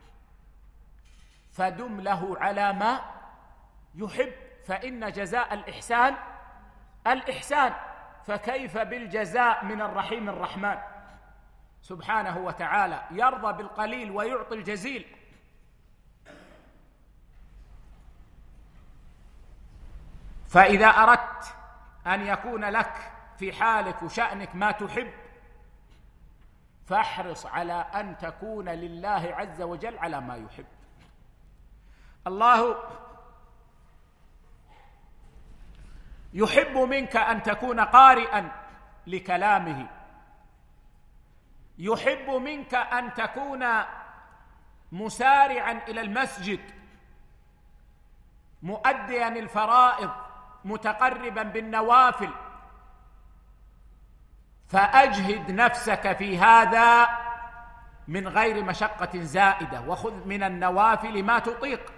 Speaker 2: فدم له على ما يحب، فإن جزاء الإحسان الإحسان، فكيف بالجزاء من الرحيم الرحمن سبحانه وتعالى، يرضى بالقليل ويعطي الجزيل. فإذا أردت أن يكون لك في حالك وشأنك ما تحب فاحرص على أن تكون لله عز وجل على ما يحب. الله يحب منك أن تكون قارئا لكلامه، يحب منك أن تكون مسارعا إلى المسجد، مؤديا الفرائض، متقربا بالنوافل. فأجهد نفسك في هذا من غير مشقة زائدة، وخذ من النوافل ما تطيق،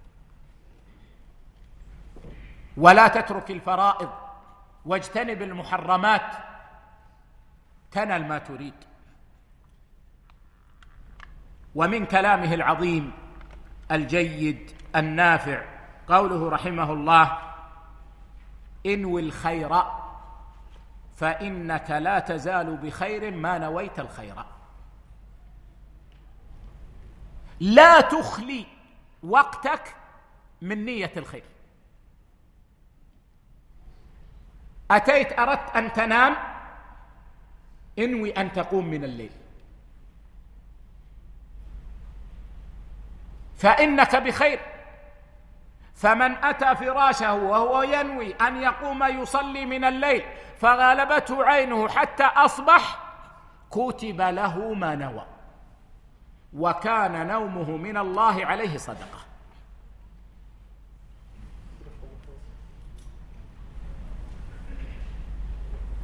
Speaker 2: ولا تترك الفرائض، واجتنب المحرمات، تنل ما تريد. ومن كلامه العظيم الجيد النافع قوله رحمه الله: انوي الخير فإنك لا تزال بخير ما نويت الخير. لا تخلي وقتك من نية الخير. أتيت أردت أن تنام، انوي أن تقوم من الليل، فإنك بخير. فمن أتى فراشه وهو ينوي أن يقوم يصلي من الليل فغلبته عينه حتى أصبح كتب له ما نوى، وكان نومه من الله عليه صدقة.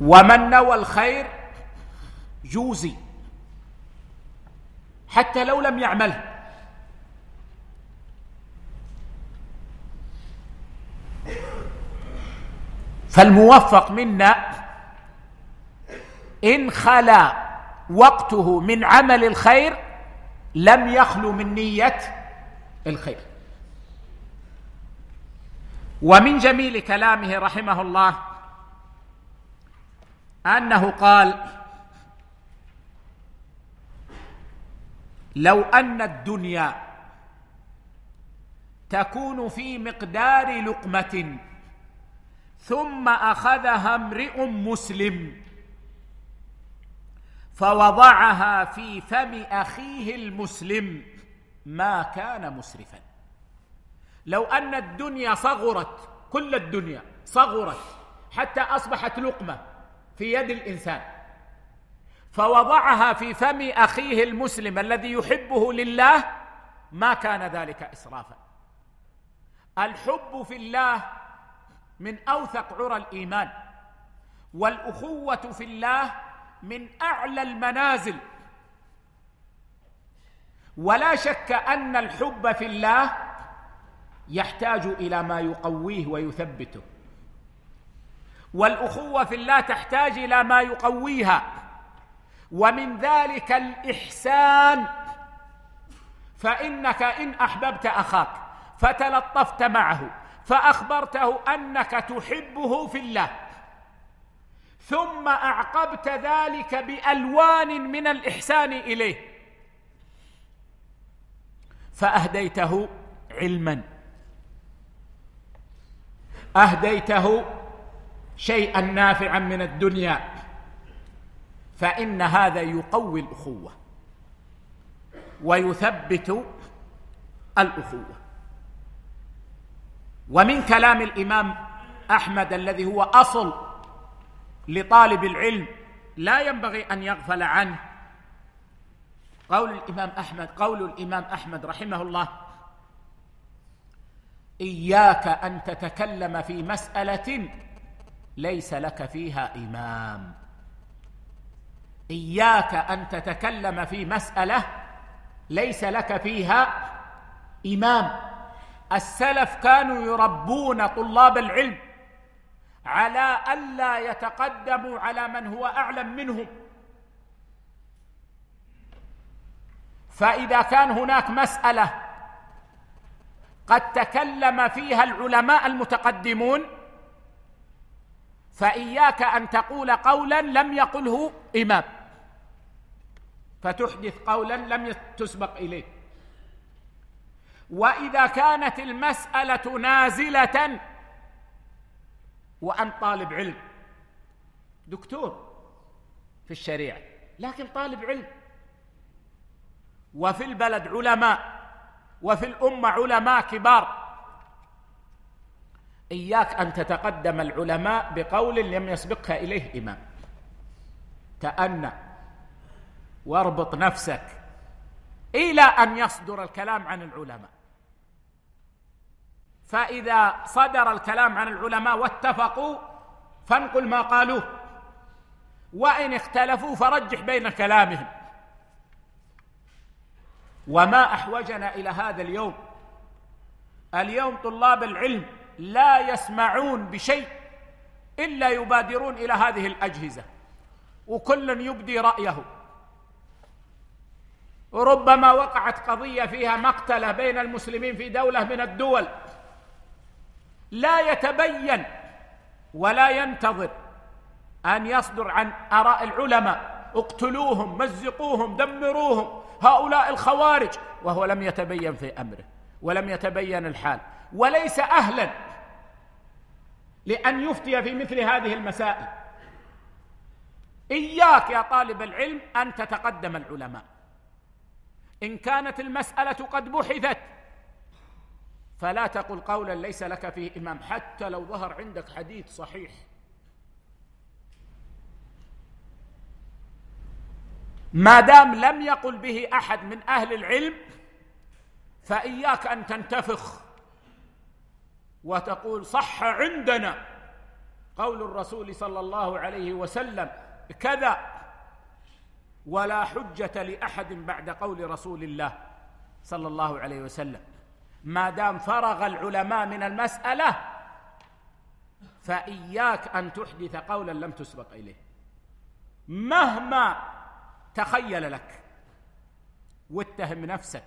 Speaker 2: ومن نوى الخير جوزي حتى لو لم يعمله. فالموفق منا إن خلا وقته من عمل الخير لم يخلو من نية الخير. ومن جميل كلامه رحمه الله أنه قال: لو أن الدنيا تكون في مقدار لقمة ثم أخذها امرئ مسلم فوضعها في فم أخيه المسلم ما كان مسرفا. لو أن الدنيا صغرت، كل الدنيا صغرت حتى أصبحت لقمة في يد الإنسان، فوضعها في فم أخيه المسلم الذي يحبه لله، ما كان ذلك إسرافا. الحب في الله من أوثق عرى الإيمان، والأخوة في الله من أعلى المنازل. ولا شك أن الحب في الله يحتاج إلى ما يقويه ويثبته، والأخوة في الله تحتاج إلى ما يقويها، ومن ذلك الإحسان. فإنك إن أحببت أخاك فتلطفت معه فأخبرته أنك تحبه في الله، ثم أعقبت ذلك بألوان من الإحسان إليه، فأهديته علما، أهديته شيئا نافعا من الدنيا، فإن هذا يقوي الأخوة ويثبت الأخوة. ومن كلام الإمام أحمد الذي هو أصل لطالب العلم لا ينبغي أن يغفل عنه، قول الإمام أحمد رحمه الله: إياك أن تتكلم في مسألة ليس لك فيها إمام. إياك أن تتكلم في مسألة ليس لك فيها إمام. السلف كانوا يربون طلاب العلم على ألا يتقدموا على من هو أعلم منهم، فإذا كان هناك مسألة قد تكلم فيها العلماء المتقدمون فإياك أن تقول قولا لم يقله إمام فتحدث قولا لم تسبق إليه. وإذا كانت المسألة نازلة وأنت طالب علم، دكتور في الشريعة لكن طالب علم، وفي البلد علماء وفي الأمة علماء كبار، إياك أن تتقدم العلماء بقول لم يسبقك إليه إمام. تأنى واربط نفسك إلى أن يصدر الكلام عن العلماء، فإذا صدر الكلام عن العلماء واتفقوا فانقل ما قالوه، وإن اختلفوا فرجح بين كلامهم. وما أحوجنا إلى هذا اليوم. اليوم طلاب العلم لا يسمعون بشيء إلا يبادرون إلى هذه الأجهزة، وكل يبدي رأيه. وربما وقعت قضية فيها مقتلة بين المسلمين في دولة من الدول، لا يتبين ولا ينتظر أن يصدر عن آراء العلماء: اقتلوهم، مزقوهم، دمروهم، هؤلاء الخوارج، وهو لم يتبين في أمره ولم يتبين الحال، وليس أهلا لأن يفتي في مثل هذه المسائل. إياك يا طالب العلم أن تتقدم العلماء. إن كانت المسألة قد بحثت فلا تقل قولا ليس لك فيه إمام، حتى لو ظهر عندك حديث صحيح. ما دام لم يقل به أحد من أهل العلم فإياك أن تنتفخ وتقول صح عندنا قول الرسول صلى الله عليه وسلم كذا، ولا حجة لأحد بعد قول رسول الله صلى الله عليه وسلم. ما دام فرغ العلماء من المسألة فإياك أن تحدث قولا لم تسبق إليه مهما تخيل لك، واتهم نفسك.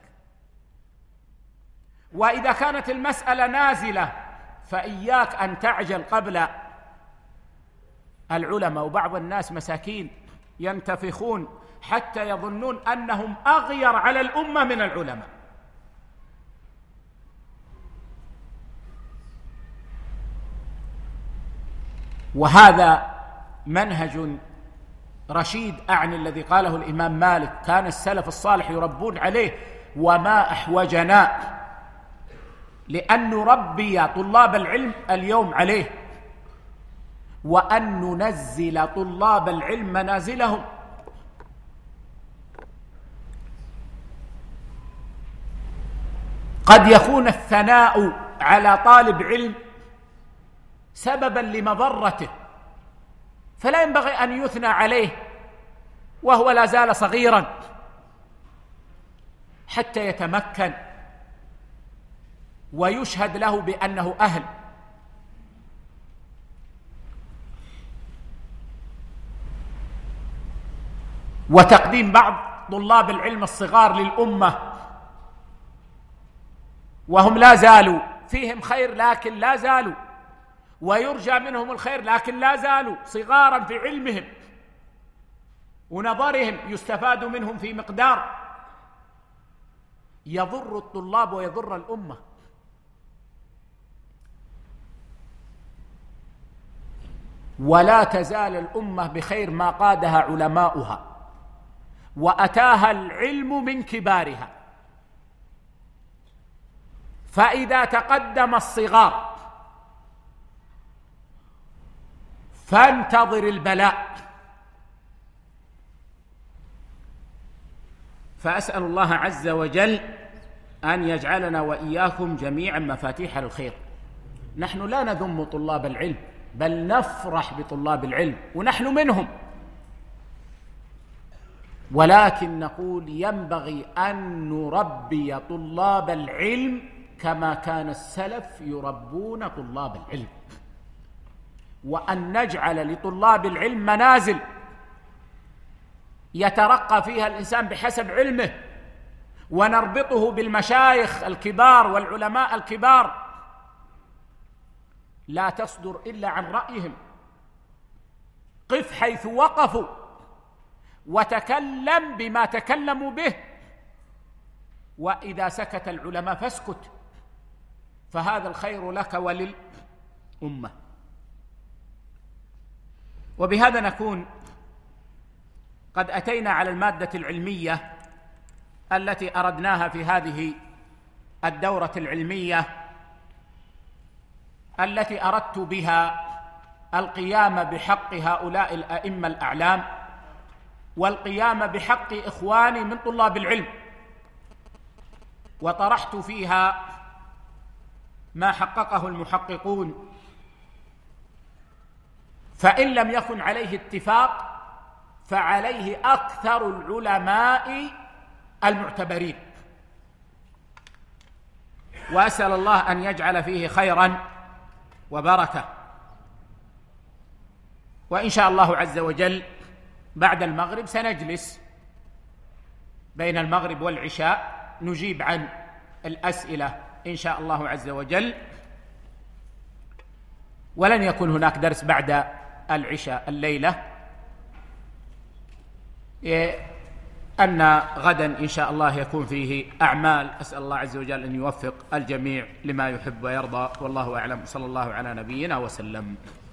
Speaker 2: وإذا كانت المسألة نازلة فإياك أن تعجل قبل العلماء. وبعض الناس مساكين ينتفخون حتى يظنون أنهم أغير على الأمة من العلماء. وهذا منهج رشيد، أعني الذي قاله الإمام مالك، كان السلف الصالح يربون عليه، وما أحوجنا لأن نربي طلاب العلم اليوم عليه، وأن ننزل طلاب العلم منازلهم. قد يكون الثناء على طالب علم سببا لمضرته، فلا ينبغي أن يثنى عليه وهو لا زال صغيرا حتى يتمكن ويشهد له بأنه أهل. وتقديم بعض طلاب العلم الصغار للأمة وهم لا زالوا فيهم خير لكن لا زالوا، ويرجى منهم الخير لكن لا زالوا صغارا في علمهم ونظرهم، يستفاد منهم في مقدار يضر الطلاب ويضر الأمة. ولا تزال الأمة بخير ما قادها علماؤها وأتاها العلم من كبارها. فإذا تقدم الصغار فانتظر البلاء. فأسأل الله عز وجل أن يجعلنا وإياكم جميعا مفاتيح للخير. نحن لا نذم طلاب العلم، بل نفرح بطلاب العلم ونحن منهم، ولكن نقول ينبغي أن نربي طلاب العلم كما كان السلف يربون طلاب العلم، وأن نجعل لطلاب العلم منازل يترقى فيها الإنسان بحسب علمه، ونربطه بالمشايخ الكبار والعلماء الكبار، لا تصدر إلا عن رأيهم. قف حيث وقفوا وتكلم بما تكلموا به، وإذا سكت العلماء فاسكت، فهذا الخير لك وللأمة. وبهذا نكون قد أتينا على المادة العلمية التي أردناها في هذه الدورة العلمية، التي أردت بها القيام بحق هؤلاء الأئمة الأعلام، والقيام بحق إخواني من طلاب العلم، وطرحت فيها ما حققه المحققون، فإن لم يكن عليه اتفاق فعليه أكثر العلماء المعتبرين، وأسأل الله أن يجعل فيه خيرا وبركة. وإن شاء الله عز وجل بعد المغرب سنجلس بين المغرب والعشاء نجيب عن الأسئلة إن شاء الله عز وجل، ولن يكون هناك درس بعد العشاء الليلة، أن غدا إن شاء الله يكون فيه أعمال. أسأل الله عز وجل أن يوفق الجميع لما يحب ويرضى، والله أعلم. صلى الله على نبينا وسلم.